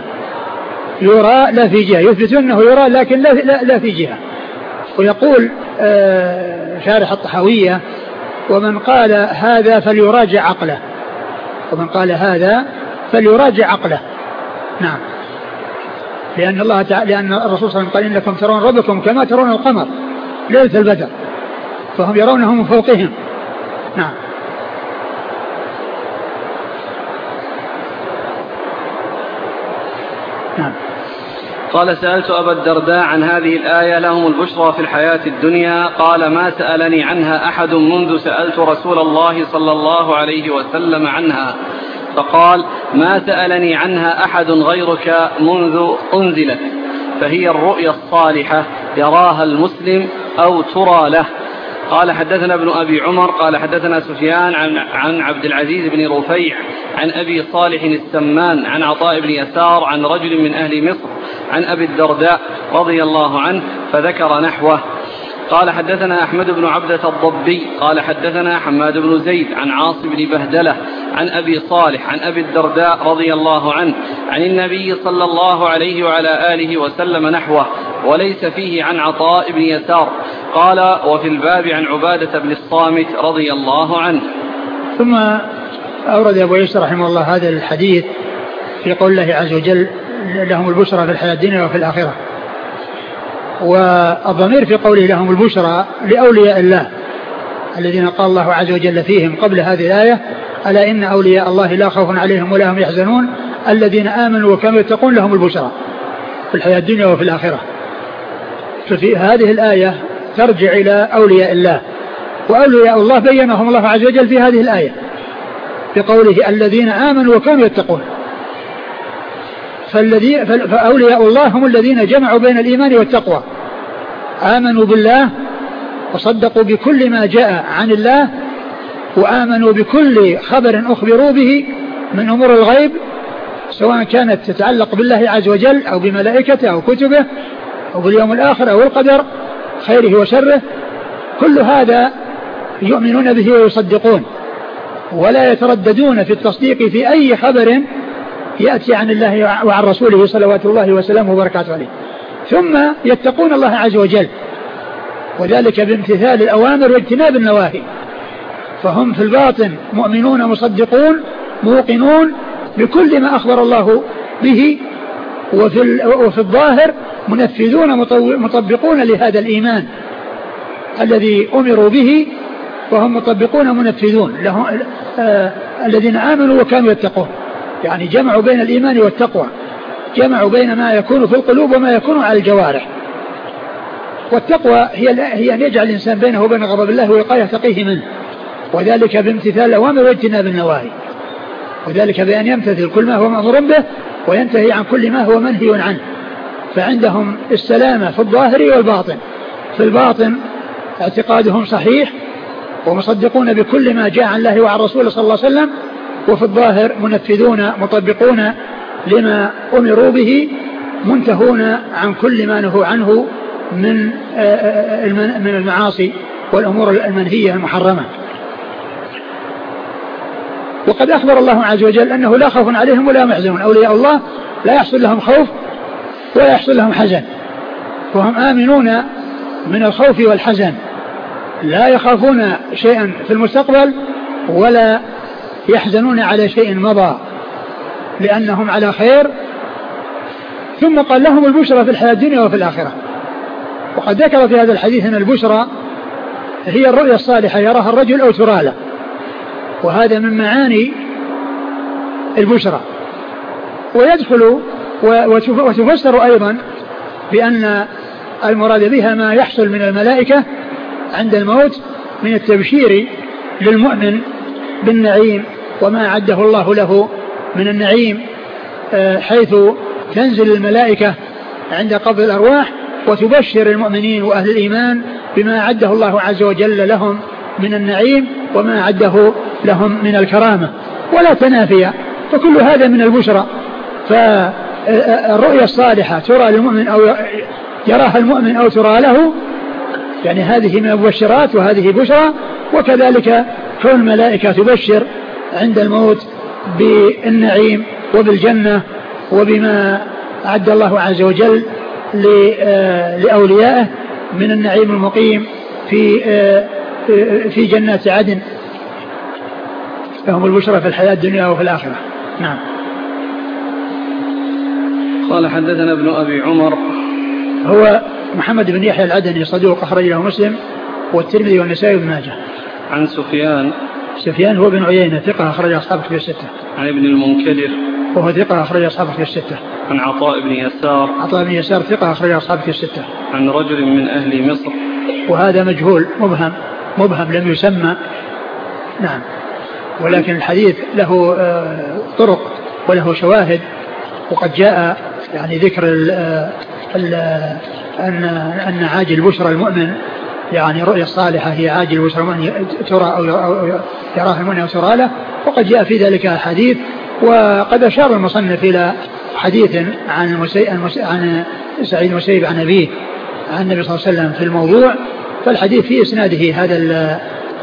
يثبت أنه يرى لكن لا في جهة. ويقول شارح الطحاوية ومن قال هذا فليراجع عقله. نعم. لأن الله تعالى لأن الرسول صلى الله عليه وسلم قال إنكم ترون ربكم كما ترون القمر ليلة البدر، فهم يرونه من فوقهم. نعم. نعم. قال سألت أبا الدرداء عن هذه الآية لهم البشرى في الحياة الدنيا قال ما سألني عنها أحد منذ سألت رسول الله صلى الله عليه وسلم عنها، فقال ما سألني عنها أحد غيرك منذ أنزلت، فهي الرؤيا الصالحة يراها المسلم أو ترى له. قال حدثنا ابن أبي عمر قال حدثنا سفيان عن عبد العزيز بن رفيع عن أبي صالح السمان عن عطاء بن يسار عن رجل من أهل مصر عن أبي الدرداء رضي الله عنه فذكر نحوه. قال حدثنا أحمد بن عبدة الضبي قال حدثنا حماد بن زيد عن عاصم بن بهدلة عن أبي صالح عن أبي الدرداء رضي الله عنه عن النبي صلى الله عليه وعلى آله وسلم نحوه وليس فيه عن عطاء بن يسار. قال وفي الباب عن عبادة بن الصامت رضي الله عنه. ثم أورد أبو عيسى رحمه الله هذا الحديث في قول الله عز وجل لهم البشرى في الحياة الدنيا وفي الآخرة، والضمير في قوله لهم البشرى لأولياء الله الذين قال الله عز وجل فيهم قبل هذه الآية ألا إن أولياء الله لا خوف عليهم ولا هم يحزنون الذين آمنوا وكانوا يتقون لهم البشرى في الحياة الدنيا وفي الآخرة. ففي هذه الآية ترجع إلى أولياء الله، وأولياء الله بينهم الله عز وجل في هذه الآية بقوله الذين آمنوا وكانوا يتقون. فأولياء الله هم الذين جمعوا بين الإيمان والتقوى، آمنوا بالله وصدقوا بكل ما جاء عن الله وآمنوا بكل خبر أخبروا به من أمور الغيب سواء كانت تتعلق بالله عز وجل أو بملائكته أو كتبه أو باليوم الآخر أو القدر خيره وشره، كل هذا يؤمنون به ويصدقون ولا يترددون في التصديق في أي خبر يأتي عن الله وعن رسوله صلوات الله وسلامه وبركاته عليه. ثم يتقون الله عز وجل، وذلك بامتثال الأوامر واجتناب النواهي، فهم في الباطن مؤمنون مصدقون موقنون بكل ما أخبر الله به، وفي الظاهر منفذون مطبقون لهذا الإيمان الذي أمروا به، وهم مطبقون منفذون الذين آمنوا وكانوا يتقون. يعني جمعوا بين الإيمان والتقوى، جمعوا بين ما يكون في القلوب وما يكون على الجوارح. والتقوى هي أن يجعل الإنسان بينه وبين غضب الله ويقاه يتقيه منه، وذلك بامتثال الأوامر واجتناب النواهي، وذلك بأن يمتثل كل ما هو مأمور به وينتهي عن كل ما هو منهي عنه. فعندهم السلامة في الظاهر والباطن. في الباطن اعتقادهم صحيح ومصدقون بكل ما جاء عن الله وعن رسوله صلى الله عليه وسلم، وفي الظاهر منفذون مطبقون لما أمروا به، منتهون عن كل ما نهوا عنه من المعاصي والأمور المنهية المحرمة. وقد أخبر الله عز وجل أنه لا خوف عليهم ولا يحزنون، أولياء الله لا يحصل لهم خوف ولا يحصل لهم حزن، وهم آمنون من الخوف والحزن، لا يخافون شيئا في المستقبل ولا يحزنون على شيء مضى لأنهم على خير. ثم قال لهم البشرى في الحياة الدنيا وفي الآخرة. وقد ذكر في هذا الحديث أن البشرى هي الرؤيا الصالحة يراها الرجل أو ترى له، وهذا من معاني البشرى. ويدخل وتفسر أيضا بأن المراد بها ما يحصل من الملائكة عند الموت من التبشير للمؤمن بالنعيم وما أعده الله له من النعيم، حيث تنزل الملائكة عند قبض الأرواح وتبشر المؤمنين وأهل الإيمان بما أعده الله عز وجل لهم من النعيم وما أعده لهم من الكرامة، ولا تنافي، فكل هذا من البشرى. فالرؤيا الصالحة ترى للمؤمن أو يراها المؤمن أو ترى له، يعني هذه من المبشرات وهذه بشرى. وكذلك كون الملائكة تبشر عند الموت بالنعيم وبالجنة وبما أعد الله عز وجل لأوليائه من النعيم المقيم في جنات عدن، لهم البشرى في الحياة الدنيا وفي الآخرة. نعم. قال حدثنا ابن أبي عمر، هو محمد بن يحيى العدني صدوق أخرج له مسلم والترمذي والنسائي وابن ماجه. عن سفيان هو بن عيينة ثقة أخرج أصحاب الكتب الستة. عن ابن المنكدر وهو ثقة أخرج أصحاب الكتب الستة. عن عطاء بن يسار ثقة أخرج أصحاب الكتب الستة. عن رجل من أهل مصر، وهذا مجهول مبهم لم يسمى. نعم. ولكن الحديث له طرق وله شواهد، وقد جاء يعني ذكر أن عاجل بشرى المؤمن، يعني رؤيا الصالحة هي عاجل بشرى المؤمن ترى أو يراها المؤمن أو ترى له، وقد جاء في ذلك حديث. وقد أشار المصنف إلى حديث عن سعيد المسيب عن أبيه عن النبي صلى الله عليه وسلم في الموضوع، فالحديث في إسناده هذا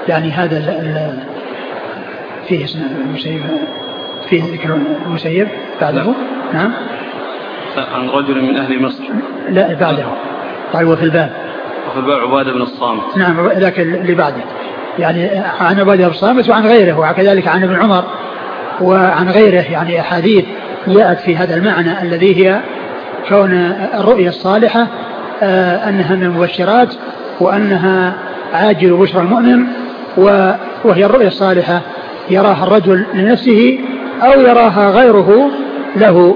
فيه اسم المسيب، فيه ذكر المسيب بعده. نعم. عن رجل من أهل مصر، لا بعده، قال وفي الباب عبادة بن الصامت. نعم، ذاك اللي بعده، يعني عن عبادة بن الصامت وعن غيره، وكذلك عن ابن عمر وعن غيره، يعني أحاديث جاءت في هذا المعنى الذي هي كون الرؤيا الصالحة أنها من المبشرات وأنها عاجل بشرى المؤمن، وهي الرؤيا الصالحة يراها الرجل لنفسه أو يراها غيره له.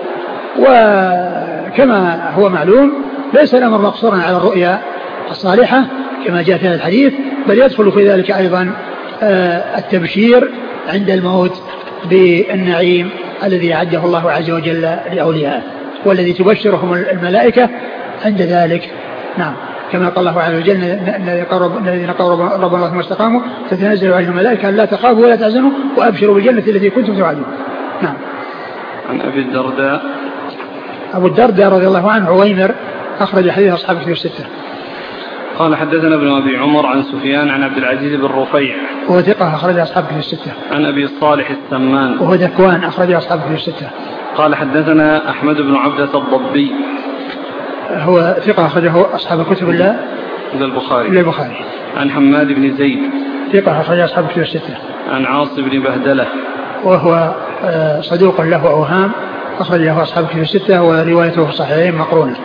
وكما هو معلوم ليس الأمر مقصورا على الرؤيا الصالحة كما جاء في هذا الحديث، بل يدخل في ذلك أيضا التبشير عند الموت بالنعيم الذي أعده الله عز وجل لأوليائه، والذي تبشرهم الملائكة عند ذلك. نعم. كما قال الله عز وجل الذين قالوا ربنا الله ثم استقاموا تتنزل عليهم الملائكة ألا تخافوا ولا تحزنوا وأبشروا بالجنة التي كنتم توعدون. نعم. عن أبي الدرداء. أبو الدرداء رضي الله عنه عويمر أخرج حديث أصحاب الكتب الستة. قال حدثنا ابن أبي عمر عن سفيان عن عبد العزيز بن رفيع وهو ثقة أخرج أصحاب الكتب الستة. عن أبي صالح السمان وهو ذكوان أخرج أصحاب الكتب الستة. قال حدثنا أحمد بن عبدة الضبي هو ثقة أخرجه أصحاب الكتب إلا البخاري. عن حماد بن زيد ثقة أخرج أصحاب الكتب الستة. عن عاص بن بهدلة وهو صدوق له أوهام أخرج له أصحاب الكتب الستة وروايته في الصحيحين مقرونة.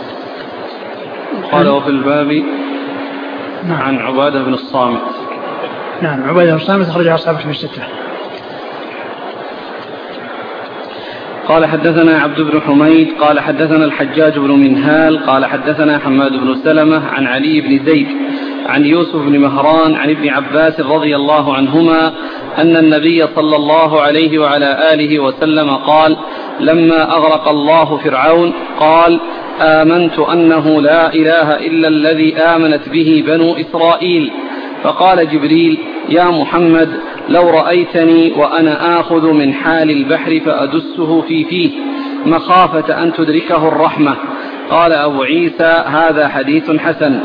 قال وفي الباب عن عبادة بن الصامت. نعم عبادة بن الصامت أخرج أصحاب الكتب الستة. قال حدثنا عبد بن حميد قال حدثنا الحجاج بن منهال قال حدثنا حماد بن سلمة عن علي بن زيد عن يوسف بن مهران عن ابن عباس رضي الله عنهما أن النبي صلى الله عليه وعلى آله وسلم قال لما أغرق الله فرعون قال آمنت أنه لا إله إلا الذي آمنت به بنو إسرائيل. فقال جبريل يا محمد لو رأيتني وأنا آخذ من حال البحر فأدسه في فيه مخافة أن تدركه الرحمة. قال أبو عيسى هذا حديث حسن.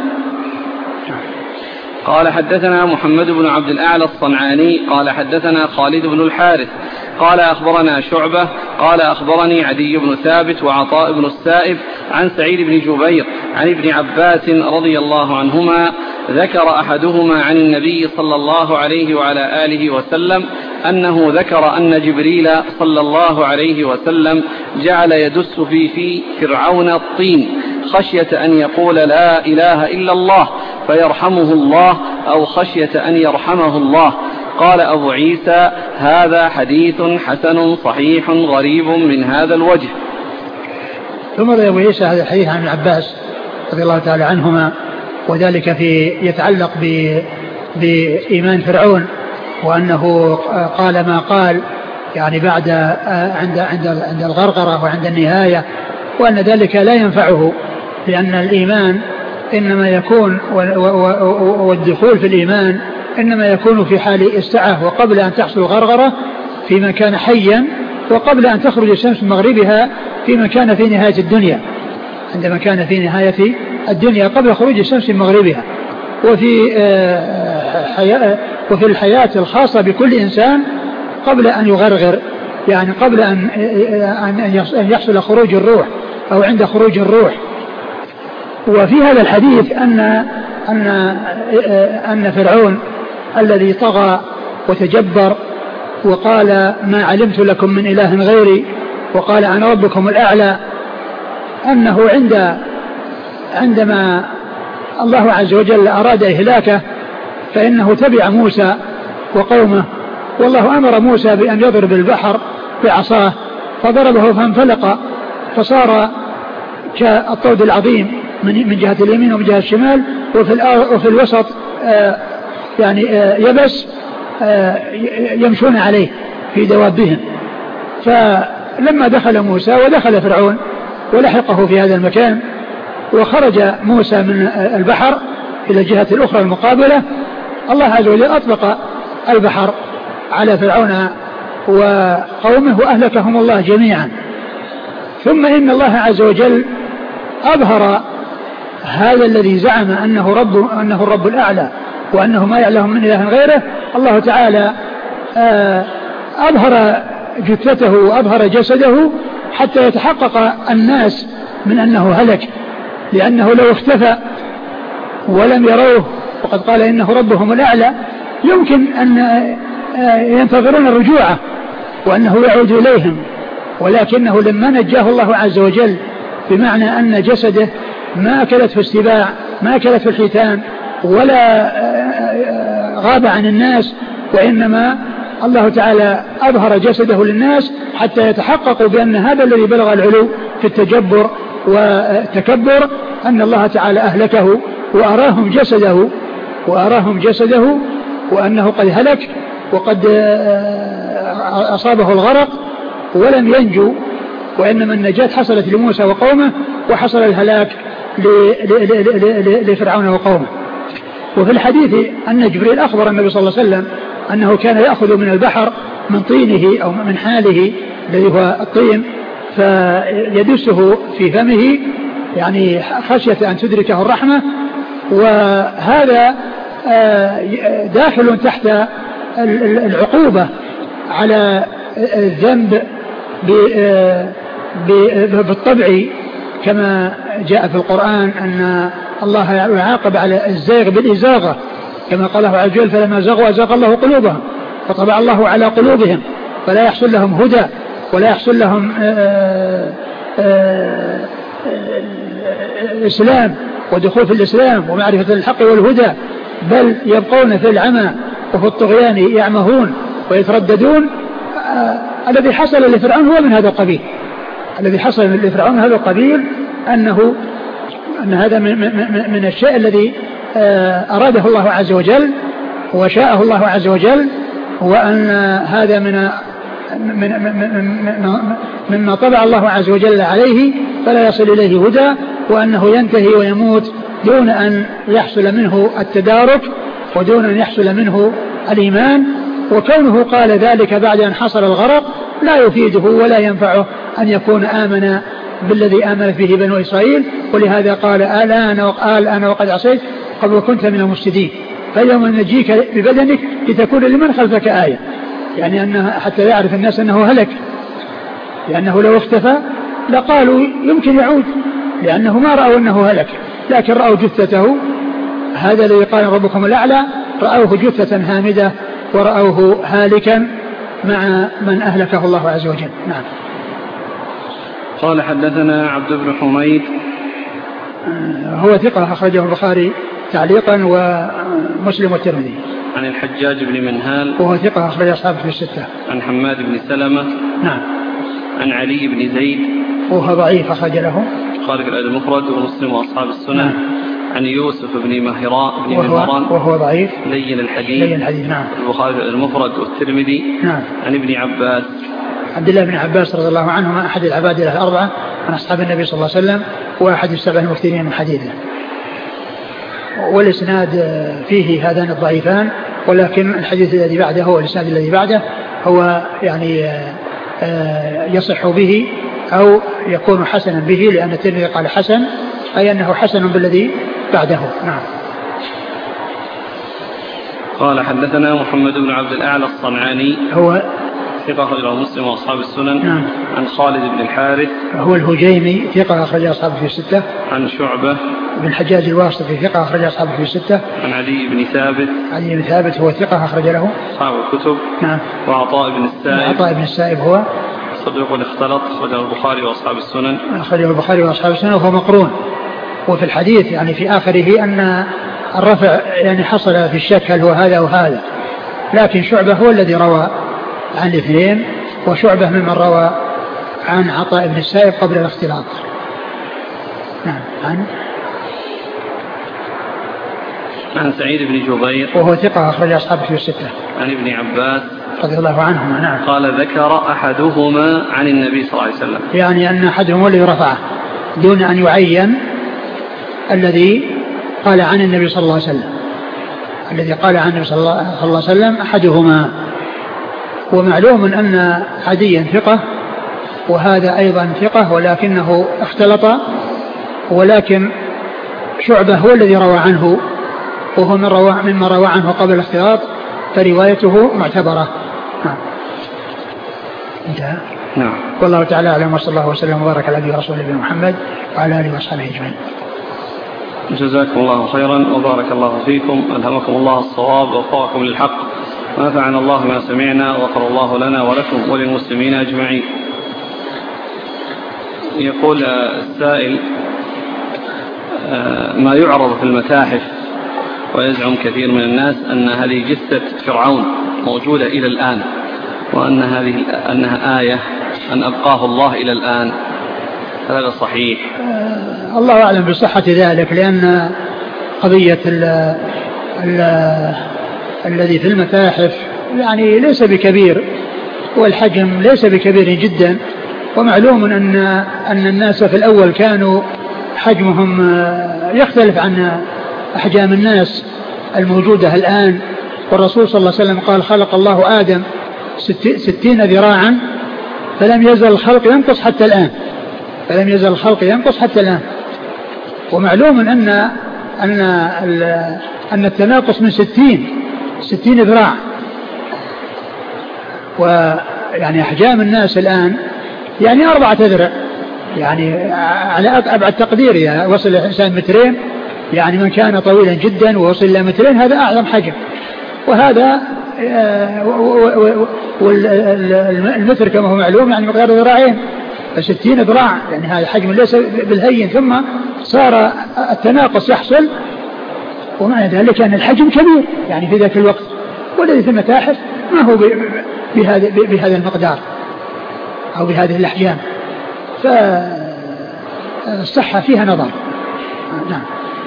قال حدثنا محمد بن عبد الأعلى الصنعاني قال حدثنا خالد بن الحارث قال أخبرنا شعبة قال أخبرني عدي بن ثابت وعطاء بن السائب عن سعيد بن جبير عن ابن عباس رضي الله عنهما ذكر أحدهما عن النبي صلى الله عليه وعلى آله وسلم أنه ذكر أن جبريل صلى الله عليه وسلم جعل يدس في فرعون الطين خشية أن يقول لا إله إلا الله فيرحمه الله أو خشية أن يرحمه الله. قال أبو عيسى هذا حديث حسن صحيح غريب من هذا الوجه. ثم روى أبو عيسى هذا الحديث عن ابن عباس رضي الله تعالى عنهما وذلك يتعلق بإيمان فرعون وأنه قال ما قال يعني بعد عند الغرغرة وعند النهاية وأن ذلك لا ينفعه لأن الإيمان إنما يكون والدخول في الإيمان إنما يكون في حال السعة وقبل أن تحصل الغرغرة في من كان حيا وقبل أن تخرج الشمس من مغربها في من كان في نهاية الدنيا عندما كان في نهاية الدنيا قبل خروج الشمس من مغربها وفي الحياة الخاصة بكل إنسان قبل أن يغرغر يعني قبل أن يحصل خروج الروح أو عند خروج الروح. وفي هذا الحديث أن فرعون الذي طغى وتجبر وقال ما علمت لكم من إله غيري وقال أنا ربكم الأعلى أنه عندما الله عز وجل أراد إهلاكه فإنه تبع موسى وقومه والله أمر موسى بأن يضرب البحر بعصاه فضربه فانفلق فصار كالطود العظيم من جهة اليمين ومن جهة الشمال وفي الوسط يعني يبس يمشون عليه في دوابهم. فلما دخل موسى ودخل فرعون ولحقه في هذا المكان وخرج موسى من البحر إلى الجهة الأخرى المقابلة الله عز وجل أطلق البحر على فرعون وقومه وأهلكهم الله جميعا. ثم إن الله عز وجل أظهر هذا الذي زعم أنه الرب الأعلى وأنه ما يعلم من إله غيره. الله تعالى أظهر جثته وأظهر جسده حتى يتحقق الناس من أنه هلك لأنه لو اختفى ولم يروه وقد قال إنه ربهم الأعلى يمكن أن ينتظرون الرجوع وأنه يعود إليهم ولكنه لما نجاه الله عز وجل بمعنى أن جسده ما أكلته السباع ما أكلته الحيتان ولا غاب عن الناس وإنما الله تعالى أظهر جسده للناس حتى يتحققوا بأن هذا الذي بلغ العلو في التجبر والتكبر أن الله تعالى أهلكه وأراهم جسده وأنه قد هلك وقد أصابه الغرق ولم ينجو وإنما النجاة حصلت لموسى وقومه وحصل الهلاك لفرعون وقومه. وفي الحديث أن جبريل أخبر النبي صلى الله عليه وسلم أنه كان يأخذ من البحر من طينه أو من حاله الذي هو الطين فيدسه في فمه يعني خشية أن تدركه الرحمة. وهذا داخل تحت العقوبة على الذنب بالطبع كما جاء في القرآن أن الله يعاقب على الزيغ بالإزاغة كما قال الله عز وجل فلما زغوا أزاغ الله قلوبهم فطبع الله على قلوبهم فلا يحصل لهم هدى ولا يحصل لهم إسلام ودخول في الإسلام ومعرفة الحق والهدى بل يبقون في العمى وفي الطغيان يعمهون ويترددون. الذي حصل لفرعون هو من هذا القبيل. الذي حصل لفرعون هذا القبيل أن هذا من الشيء الذي أراده الله عز وجل وشاءه الله عز وجل وأن هذا مما طبع الله عز وجل عليه فلا يصل إليه هدى وأنه ينتهي ويموت دون أن يحصل منه التدارك ودون أن يحصل منه الإيمان. وكونه قال ذلك بعد أن حصل الغرق لا يفيده ولا ينفعه أن يكون آمن بالذي آمنت به بنو إسرائيل. ولهذا قال أنا وقد عصيت قبل كنت من المفسدين فاليوم نجيك ببدنك لتكون لمن خلفك آية يعني أنه حتى يعرف الناس أنه هلك لأنه لو اختفى لقالوا يمكن يعود لأنه ما رأوا أنه هلك لكن رأوا جثته. هذا الذي قال ربكم الأعلى رأوه جثة هامدة ورأوه هالكا مع من أهلكه الله عز وجل. نعم. قال حدثنا عبد بن حميد هو ثقة أخرجه البخاري تعليقا ومسلم والترمذي. عن الحجاج بن منهال وهو ثقة أخرج أصحابه في الستة. عن حماد بن سلمة. نعم. عن علي بن زيد وهو ضعيف أخرج له خارج الأدب المفرد ومسلم وأصحاب السنن. نعم. عن يوسف بن مهران وهو ضعيف لين الحديث. نعم. البخاري المفرد والترمذي. نعم. عن ابن عباس عبد الله بن عباس رضي الله عنهما أحد العبادلة الأربعة من أصحاب النبي صلى الله عليه وسلم وأحد السبع المكثرين من حديثه. والإسناد فيه هذان الضعيفان ولكن الحديث الذي بعده هو الإسناد الذي بعده هو يعني يصح به أو يكون حسنا به لأن الترمذي قال حسن أي أنه حسن بالذي بعده. نعم. قال حدثنا محمد بن عبد الأعلى الصنعاني هو ثقة أخرج مسلم وأصحاب السنن. نعم. عن خالد بن الحارث هو الهجيمي ثقة أخرج أصحابه في الستة. عن شعبة بن الحجاج الواسطي ثقة أخرج أصحابه في الستة. عن علي بن ثابت هو ثقة أخرج له أصحاب الكتب. نعم. وعطاء بن السائب هو صديق اختلط أخرجه البخاري وأصحاب السنن وهو مقرون. وفي الحديث يعني في آخره أن الرفع يعني حصل في الشك هل هو هذا أو هذا لكن شعبة هو الذي روى عن الاثنين وشعبة ممن روى عن عطاء بن السائب قبل الاختلاط. نعم. عن سعيد بن جبير وهو ثقة أخرج أصحابه في الستة. عن ابن عباس رضي الله عنهما. نعم. قال ذكر أحدهما عن النبي صلى الله عليه وسلم يعني أن أحدهم الذي رفعه دون أن يعين الذي قال عن النبي صلى الله عليه وسلم. الذي قال عن النبي صلى الله عليه وسلم أحدهما. ومعلوم أن عديا ثقة وهذا أيضا ثقة ولكنه اختلط ولكن شعبة هو الذي روى عنه وهو مما روى عنه قبل الاختلاط فروايته معتبرة. نعم. انتهى. نعم. والله تعالى أعلم وصلى الله وسلم وبارك على نبينا ورسوله محمد وعلى آله وصحبه أجمعين. جزاكم الله خيرا وبارك الله فيكم ألهمكم الله الصواب ووفقكم للحق ونفعنا الله ما سمعنا وغفر الله لنا ولكم وللمسلمين أجمعين. يقول السائل ما يعرض في المتاحف ويزعم كثير من الناس أن هذه جثة فرعون موجودة إلى الآن وأن أنها آية أن أبقاه الله إلى الآن هذا صحيح؟ الله أعلم بصحة ذلك لأن قضية الذي في المتاحف يعني ليس بكبير والحجم ليس بكبير جدا ومعلوم أن الناس في الأول كانوا حجمهم يختلف عن أحجام الناس الموجودة الآن. والرسول صلى الله عليه وسلم قال خلق الله آدم 60 ذراعا فلم يزل الخلق ينقص حتى الآن، فلم يزل الخلق ينقص حتى الآن. ومعلوم أن التناقص من 60 ذراع. ويعني أحجام الناس الآن يعني 4 أذرع، يعني على أبعد تقدير يعني وصل الإنسان 2 متر، يعني من كان طويلا جدا ووصل إلى 2 متر هذا أعظم حجم. وهذا والمتر كما هو معلوم يعني مقدار ذراعين، ف60 ذراع يعني هذا حجم ليس بالهين. ثم صار التناقص يحصل، ومعنى ذلك أن الحجم كبير يعني في ذاك الوقت، والذي في المتاحف ما هو بهذا المقدار أو بهذه الأحجام، فالصحة فيها نظر. نعم.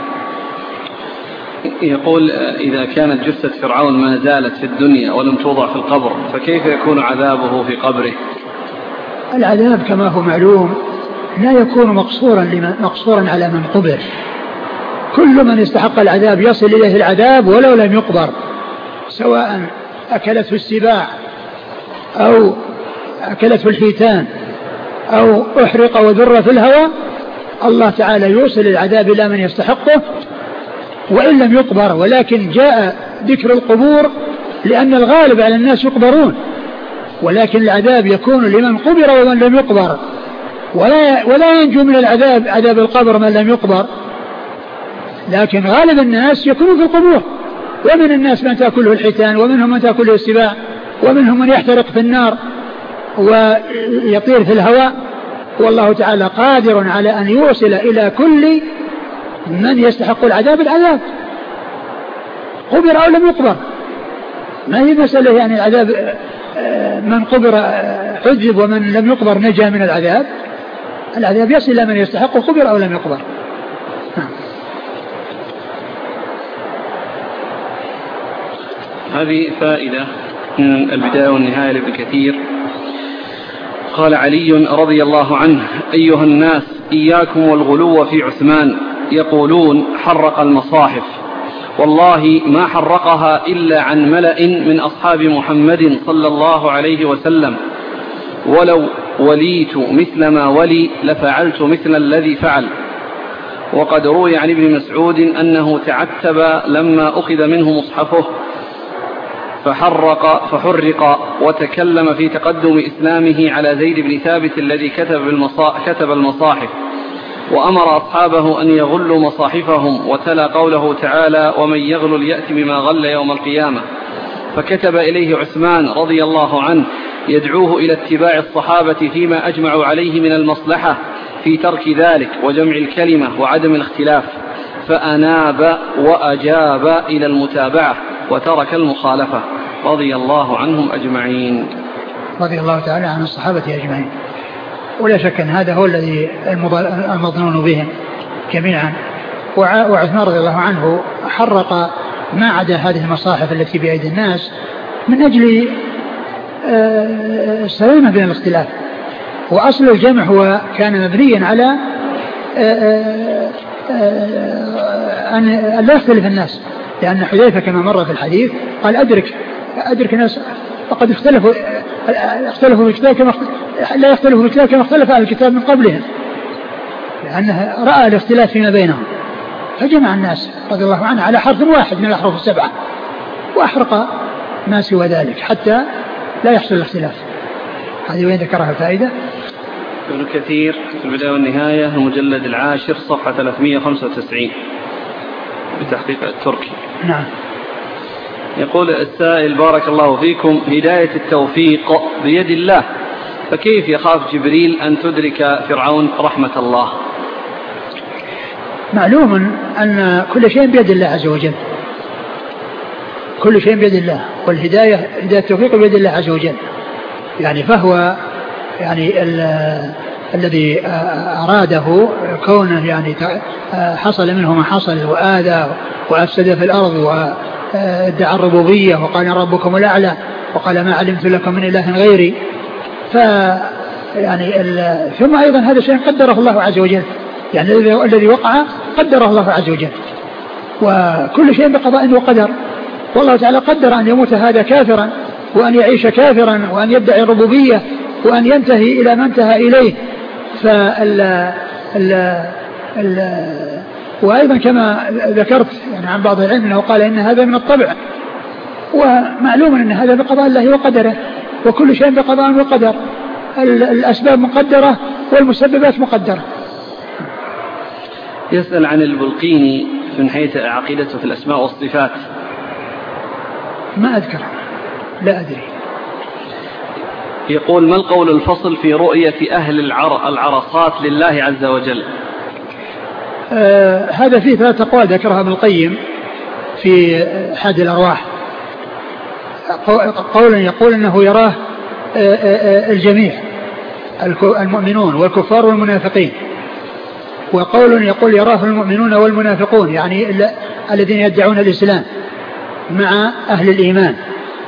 يقول إذا كانت جثة فرعون ما زالت في الدنيا ولم توضع في القبر فكيف يكون عذابه في قبره؟ العذاب كما هو معلوم لا يكون مقصورا على من قبر. كل من استحق العذاب يصل إليه العذاب ولو لم يقبر، سواء أكلته السباع أو أكلته الحيتان أو أحرق وذر في الهواء، الله تعالى يوصل العذاب إلى من يستحقه وإن لم يقبر. ولكن جاء ذكر القبور لأن الغالب على الناس يقبرون، ولكن العذاب يكون لمن قبر ومن لم يقبر، ولا ينجو من العذاب عذاب القبر من لم يقبر. لكن غالب الناس يكونوا في القبور، ومن الناس من تأكله الحيتان، ومنهم من تأكله السباع، ومنهم من يحترق في النار ويطير في الهواء. والله تعالى قادر على أن يوصل إلى كل من يستحق العذاب قبر أو لم يقبر. ما هي مسألة يعني العذاب من قبر عذب ومن لم يقبر نجا من العذاب. العذاب يصل إلى من يستحق قبر أو لم يقبر. هذه فائدة من البداية والنهاية لابن كثير. قال علي رضي الله عنه: أيها الناس إياكم والغلو في عثمان، يقولون حرق المصاحف، والله ما حرقها إلا عن ملأ من أصحاب محمد صلى الله عليه وسلم، ولو وليت مثل ما ولي لفعلت مثل الذي فعل. وقد روي عن ابن مسعود أنه تعتب لما أخذ منه مصحفه فحرق، وتكلم في تقدم إسلامه على زيد بن ثابت الذي كتب المصاحف، وأمر أصحابه أن يغلوا مصاحفهم، وتلا قوله تعالى: ومن يغلل يأتي بما غل يوم القيامة. فكتب إليه عثمان رضي الله عنه يدعوه إلى اتباع الصحابة فيما أجمعوا عليه من المصلحة في ترك ذلك وجمع الكلمة وعدم الاختلاف، فأناب وأجاب إلى المتابعة وترك المخالفة رضي الله عنهم أجمعين. رضي الله تعالى عن الصحابة أجمعين، ولا شك أن هذا هو الذي المظنون بهم جميعا. وعثمان رضي الله عنه حرق ما عدا هذه المصاحف التي بأيدي الناس من أجل السلامة بين الاختلاف. وأصل الجمع هو كان مبنيا على أن لا يختلف الناس، لأن حذيفة كما مر في الحديث قال أدرك الناس فقد اختلفوا في الكتاب لا يختلفوا في الكتاب كما اختلف أهل الكتاب من قبلهم، لأنه رأى الاختلاف فيما بينهم، فجمع الناس رضي الله عنه على حرف واحد من الأحرف 7، وأحرق ما سوى ذلك حتى لا يحصل الاختلاف. هذه وين ذكرها الفائدة؟ ابن كثير في البداية والنهاية المجلد 10 صفحة 395 بتحقيق التركي. نعم. يقول السائل: بارك الله فيكم، هداية التوفيق بيد الله، فكيف يخاف جبريل أن تدرك فرعون رحمة الله؟ معلوم أن كل شيء بيد الله عز وجل، كل شيء بيد الله، والهداية هداية التوفيق بيد الله عز وجل. يعني فهو يعني الذي أراده كونه يعني حصل منه ما حصل وآذى وأفسد في الأرض وادعى الربوبية وقال ربكم الأعلى وقال ما علمت لكم من إله غيري. يعني ثم أيضا هذا شيء قدره الله عز وجل، يعني الذي وقع قدره الله عز وجل، وكل شيء بقضاء وقدر. والله تعالى قدر أن يموت هذا كافرا، وأن يعيش كافرا، وأن يدعي الربوبية، وأن ينتهي إلى ما انتهى إليه. وأيضا كما ذكرت يعني عن بعض العلم أنه قال إن هذا من الطبع، ومعلوم أن هذا بقضاء الله وقدره، وكل شيء بقضاء وقدر. الأسباب مقدرة والمسببات مقدرة. يسأل عن البلقيني من حيث عقيدته في الأسماء والصفات. ما أذكر، لا أدري. يقول: ما القول الفصل في رؤية أهل العرصات لله عز وجل؟ هذا فيه 3 أقوال ذكرها ابن القيم في حاد الأرواح. قولا يقول أنه يراه الجميع، المؤمنون والكفار والمنافقين. وقول يقول يراه المؤمنون والمنافقون، يعني الذين يدعون الإسلام مع أهل الإيمان.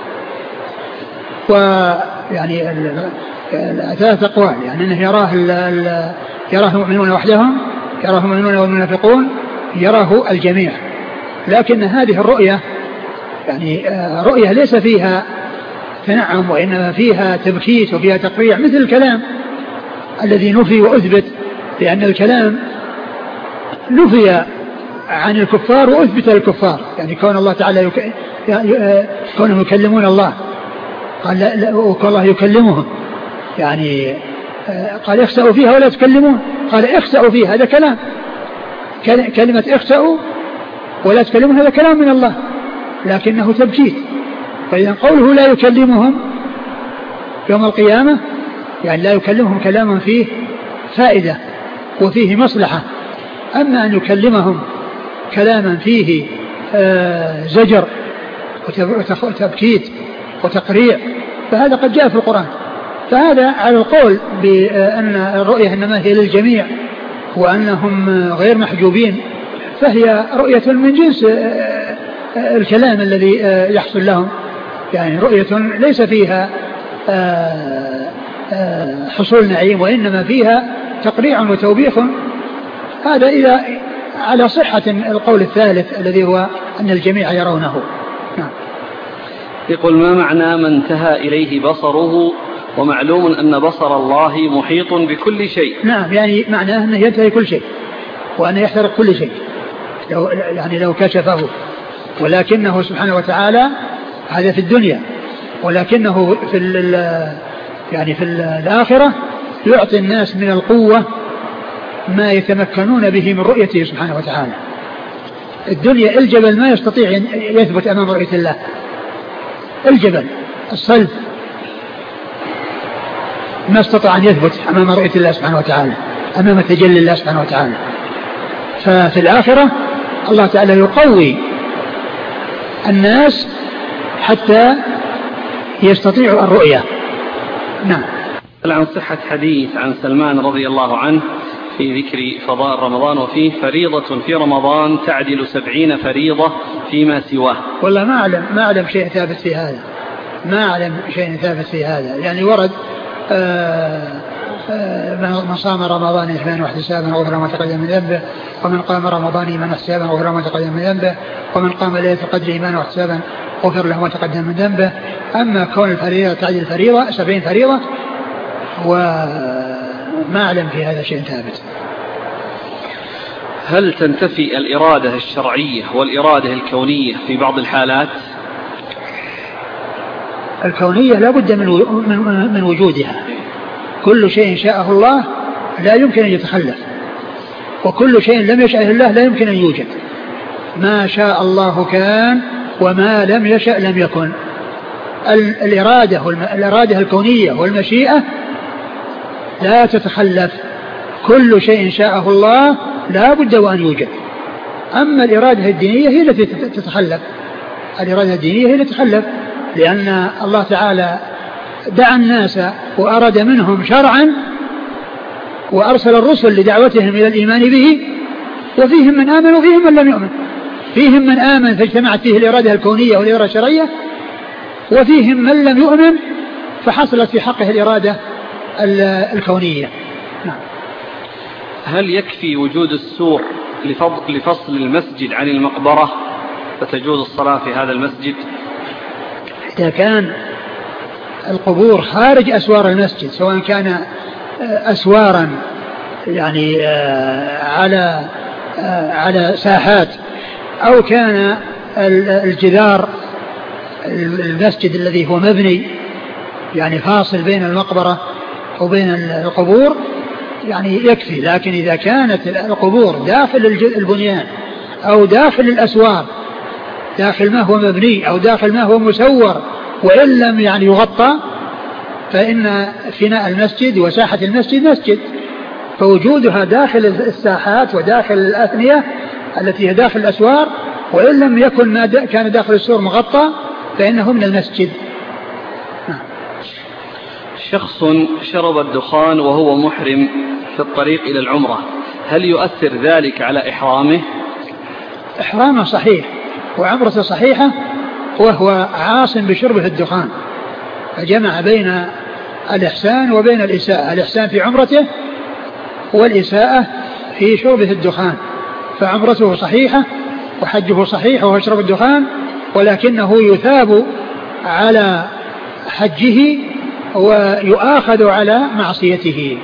ويعني 3 أقوال، يعني أنه يراه المؤمنون وحدهم، يراه المؤمنون والمنافقون، يراه الجميع. لكن هذه الرؤية يعني رؤية ليس فيها تنعم، وإنما فيها تبكيت وفيها تقريع، مثل الكلام الذي نفي وأثبت، لأن الكلام نفي عن الكفار وأثبت الكفار. يعني كون الله تعالى كونهم يكلمون الله، قال لا وكون الله يكلمهم، يعني قال اخسأوا فيها ولا تكلمون، قال اخسأوا فيها، هذا كلام، كلمة اخسأوا ولا تكلمون هذا كلام من الله، لكنه تبكيت. فإذا قوله لا يكلمهم يوم القيامة يعني لا يكلمهم كلاما فيه فائدة وفيه مصلحة. أما أن يكلمهم كلاما فيه زجر وتبكيت وتقريع فهذا قد جاء في القرآن. فهذا على القول بأن الرؤية إنما هي للجميع وأنهم غير محجوبين، فهي رؤية من جنس الكلام الذي يحصل لهم، يعني رؤية ليس فيها حصول نعيم، وإنما فيها تقريع وتوبيخ. هذا إذا على صحة القول الثالث الذي هو أن الجميع يرونه. نعم. يقول: ما معنى ما انتهى إليه بصره، ومعلوم أن بصر الله محيط بكل شيء؟ نعم، يعني معناه أنه ينتهي كل شيء وأنه يحترق كل شيء لو كشفه، ولكنه سبحانه وتعالى هذا في الدنيا، ولكنه في الآخرة يعطي الناس من القوة ما يتمكنون به من رؤيته سبحانه وتعالى. الدنيا الجبل ما يستطيع يثبت أمام رؤية الله، الجبل الصلب ما استطاع أن يثبت أمام رؤية الله سبحانه وتعالى، أمام تجلي الله سبحانه وتعالى. ففي الآخرة الله تعالى يقوي الناس حتى يستطيعوا الرؤية. نعم. عن صحة حديث عن سلمان رضي الله عنه في ذكر فضاء رمضان وفيه فريضة في رمضان تعدل 70 فريضة فيما سواه. والله ما أعلم شيء ثابت في هذا، ما أعلم شيء ثابت في هذا. يعني ورد من صام رمضان إيمانا واحتسابا غفر ما تقدم من ذنبه، ومن قام رمضان إيمانا واحتسابا غفر ما تقدم من ذنبه، ومن قام ليلة القدر إيمانا واحتسابا غفر له ما تقدم من ذنبه. أما كون الفريضة تعدل الفريضة 70 فريضة وما أعلم في هذا شيء ثابت. هل تنتفي الإرادة الشرعية والإرادة الكونية في بعض الحالات؟ الكونية لا بد من وجودها. كل شيء شاءه الله لا يمكن أن يتخلف، وكل شيء لم يشاءه الله لا يمكن أن يوجد. ما شاء الله كان وما لم يشاء لم يكن. الإرادة الكونية والمشيئة لا تتخلف، كل شيء شاءه الله لا بد وأن يوجد. أما الإرادة الدينية هي التي تتخلف، الإرادة الدينية هي التي تتخلف، لأن الله تعالى دعا الناس وأراد منهم شرعا وأرسل الرسل لدعوتهم إلى الإيمان به، وفيهم من آمن وفيهم من لم يؤمن. فيهم من آمن فاجتمعت فيه الإرادة الكونية والإرادة الشرعية، وفيهم من لم يؤمن فحصلت في حقه الإرادة الكونية. نعم. هل يكفي وجود السور لفصل المسجد عن المقبرة فتجوز الصلاة في هذا المسجد؟ إذا كان القبور خارج أسوار المسجد، سواء كان أسوارا يعني على ساحات، أو كان الجدار المسجد الذي هو مبني يعني فاصل بين المقبرة وبين القبور يعني يكفي. لكن إذا كانت القبور داخل البنيان أو داخل الأسوار، داخل ما هو مبني أو داخل ما هو مسور وإن لم يعني يغطى، فإن فناء المسجد وساحة المسجد مسجد، فوجودها داخل الساحات وداخل الأثنية التي هي داخل الأسوار، وإن لم يكن ما كان داخل السور مغطى فإنه من المسجد. شخص شرب الدخان وهو محرم في الطريق إلى العمرة، هل يؤثر ذلك على إحرامه؟ إحرامه صحيح وعمرته صحيحة، وهو عاص بشربه الدخان، فجمع بين الإحسان وبين الإساءة، الإحسان في عمرته والإساءة في شربه الدخان، فعمرته صحيحة وحجه صحيح وهو يشرب الدخان، ولكنه يثاب على حجه ويؤاخذ على معصيته.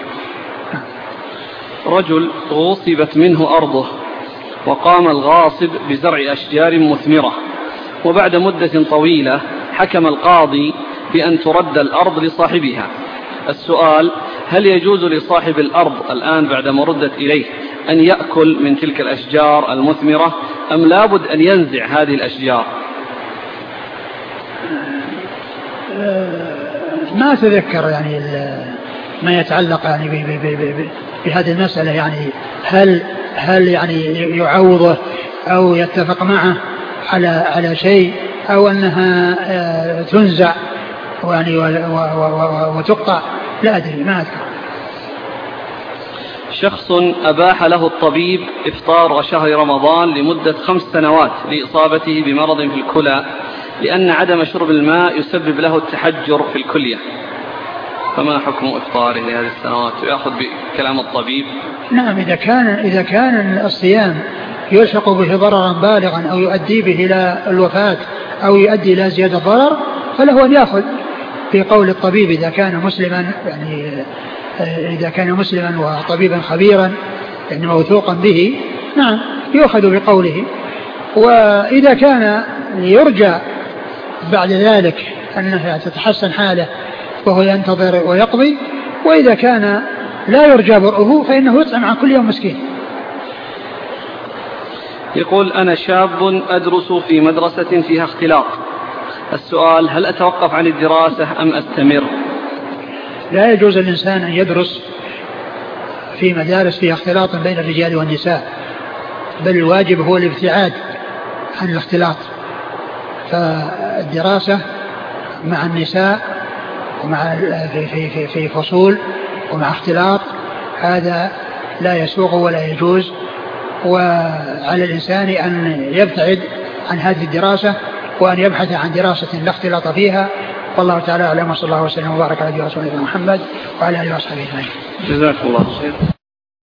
رجل غصبت منه أرضه وقام الغاصب بزرع أشجار مثمرة، وبعد مدة طويلة حكم القاضي بأن ترد الأرض لصاحبها. السؤال: هل يجوز لصاحب الأرض الآن بعدما ردت إليه أن يأكل من تلك الأشجار المثمرة، أم لابد أن ينزع هذه الأشجار؟ ما أتذكر يعني ما يتعلق يعني بهذه المسألة، يعني هل يعني يعوضه أو يتفق معه على شيء، أو أنها تنزع يعني وتقطع، لا أدري، ما أذكر. شخص أباح له الطبيب إفطار شهر رمضان لمدة 5 سنوات لإصابته بمرض في الكلى، لأن عدم شرب الماء يسبب له التحجر في الكلية، فما حكم إفطاره لهذه السنوات ويأخذ بكلام الطبيب؟ نعم، إذا كان الصيام يلحق به ضررا بالغا أو يؤدي به إلى الوفاة أو يؤدي إلى زيادة ضرر، فله أن يأخذ في قول الطبيب إذا كان مسلما، يعني إذا كان مسلما وطبيبا خبيرا يعني موثوقا به، نعم يؤخذ بقوله. وإذا كان يرجى بعد ذلك أنها تتحسن حاله وهو ينتظر ويقضي، وإذا كان لا يرجى برؤه فإنه يطعم عن كل يوم مسكين. يقول: أنا شاب أدرس في مدرسة فيها اختلاط، السؤال: هل أتوقف عن الدراسة أم أستمر؟ لا يجوز الإنسان أن يدرس في مدارس فيها اختلاط بين الرجال والنساء، بل الواجب هو الابتعاد عن الاختلاط، فالدراسة مع النساء ومع في فصول ومع اختلاط هذا لا يسوغ ولا يجوز، وعلى الإنسان أن يبتعد عن هذه الدراسة وأن يبحث عن دراسة لا اختلاط فيها. والله تعالى أعلم، وصلى الله وسلم وبارك على رسوله محمد وعلى آله وصحبه أجمعين. جزاك الله خير.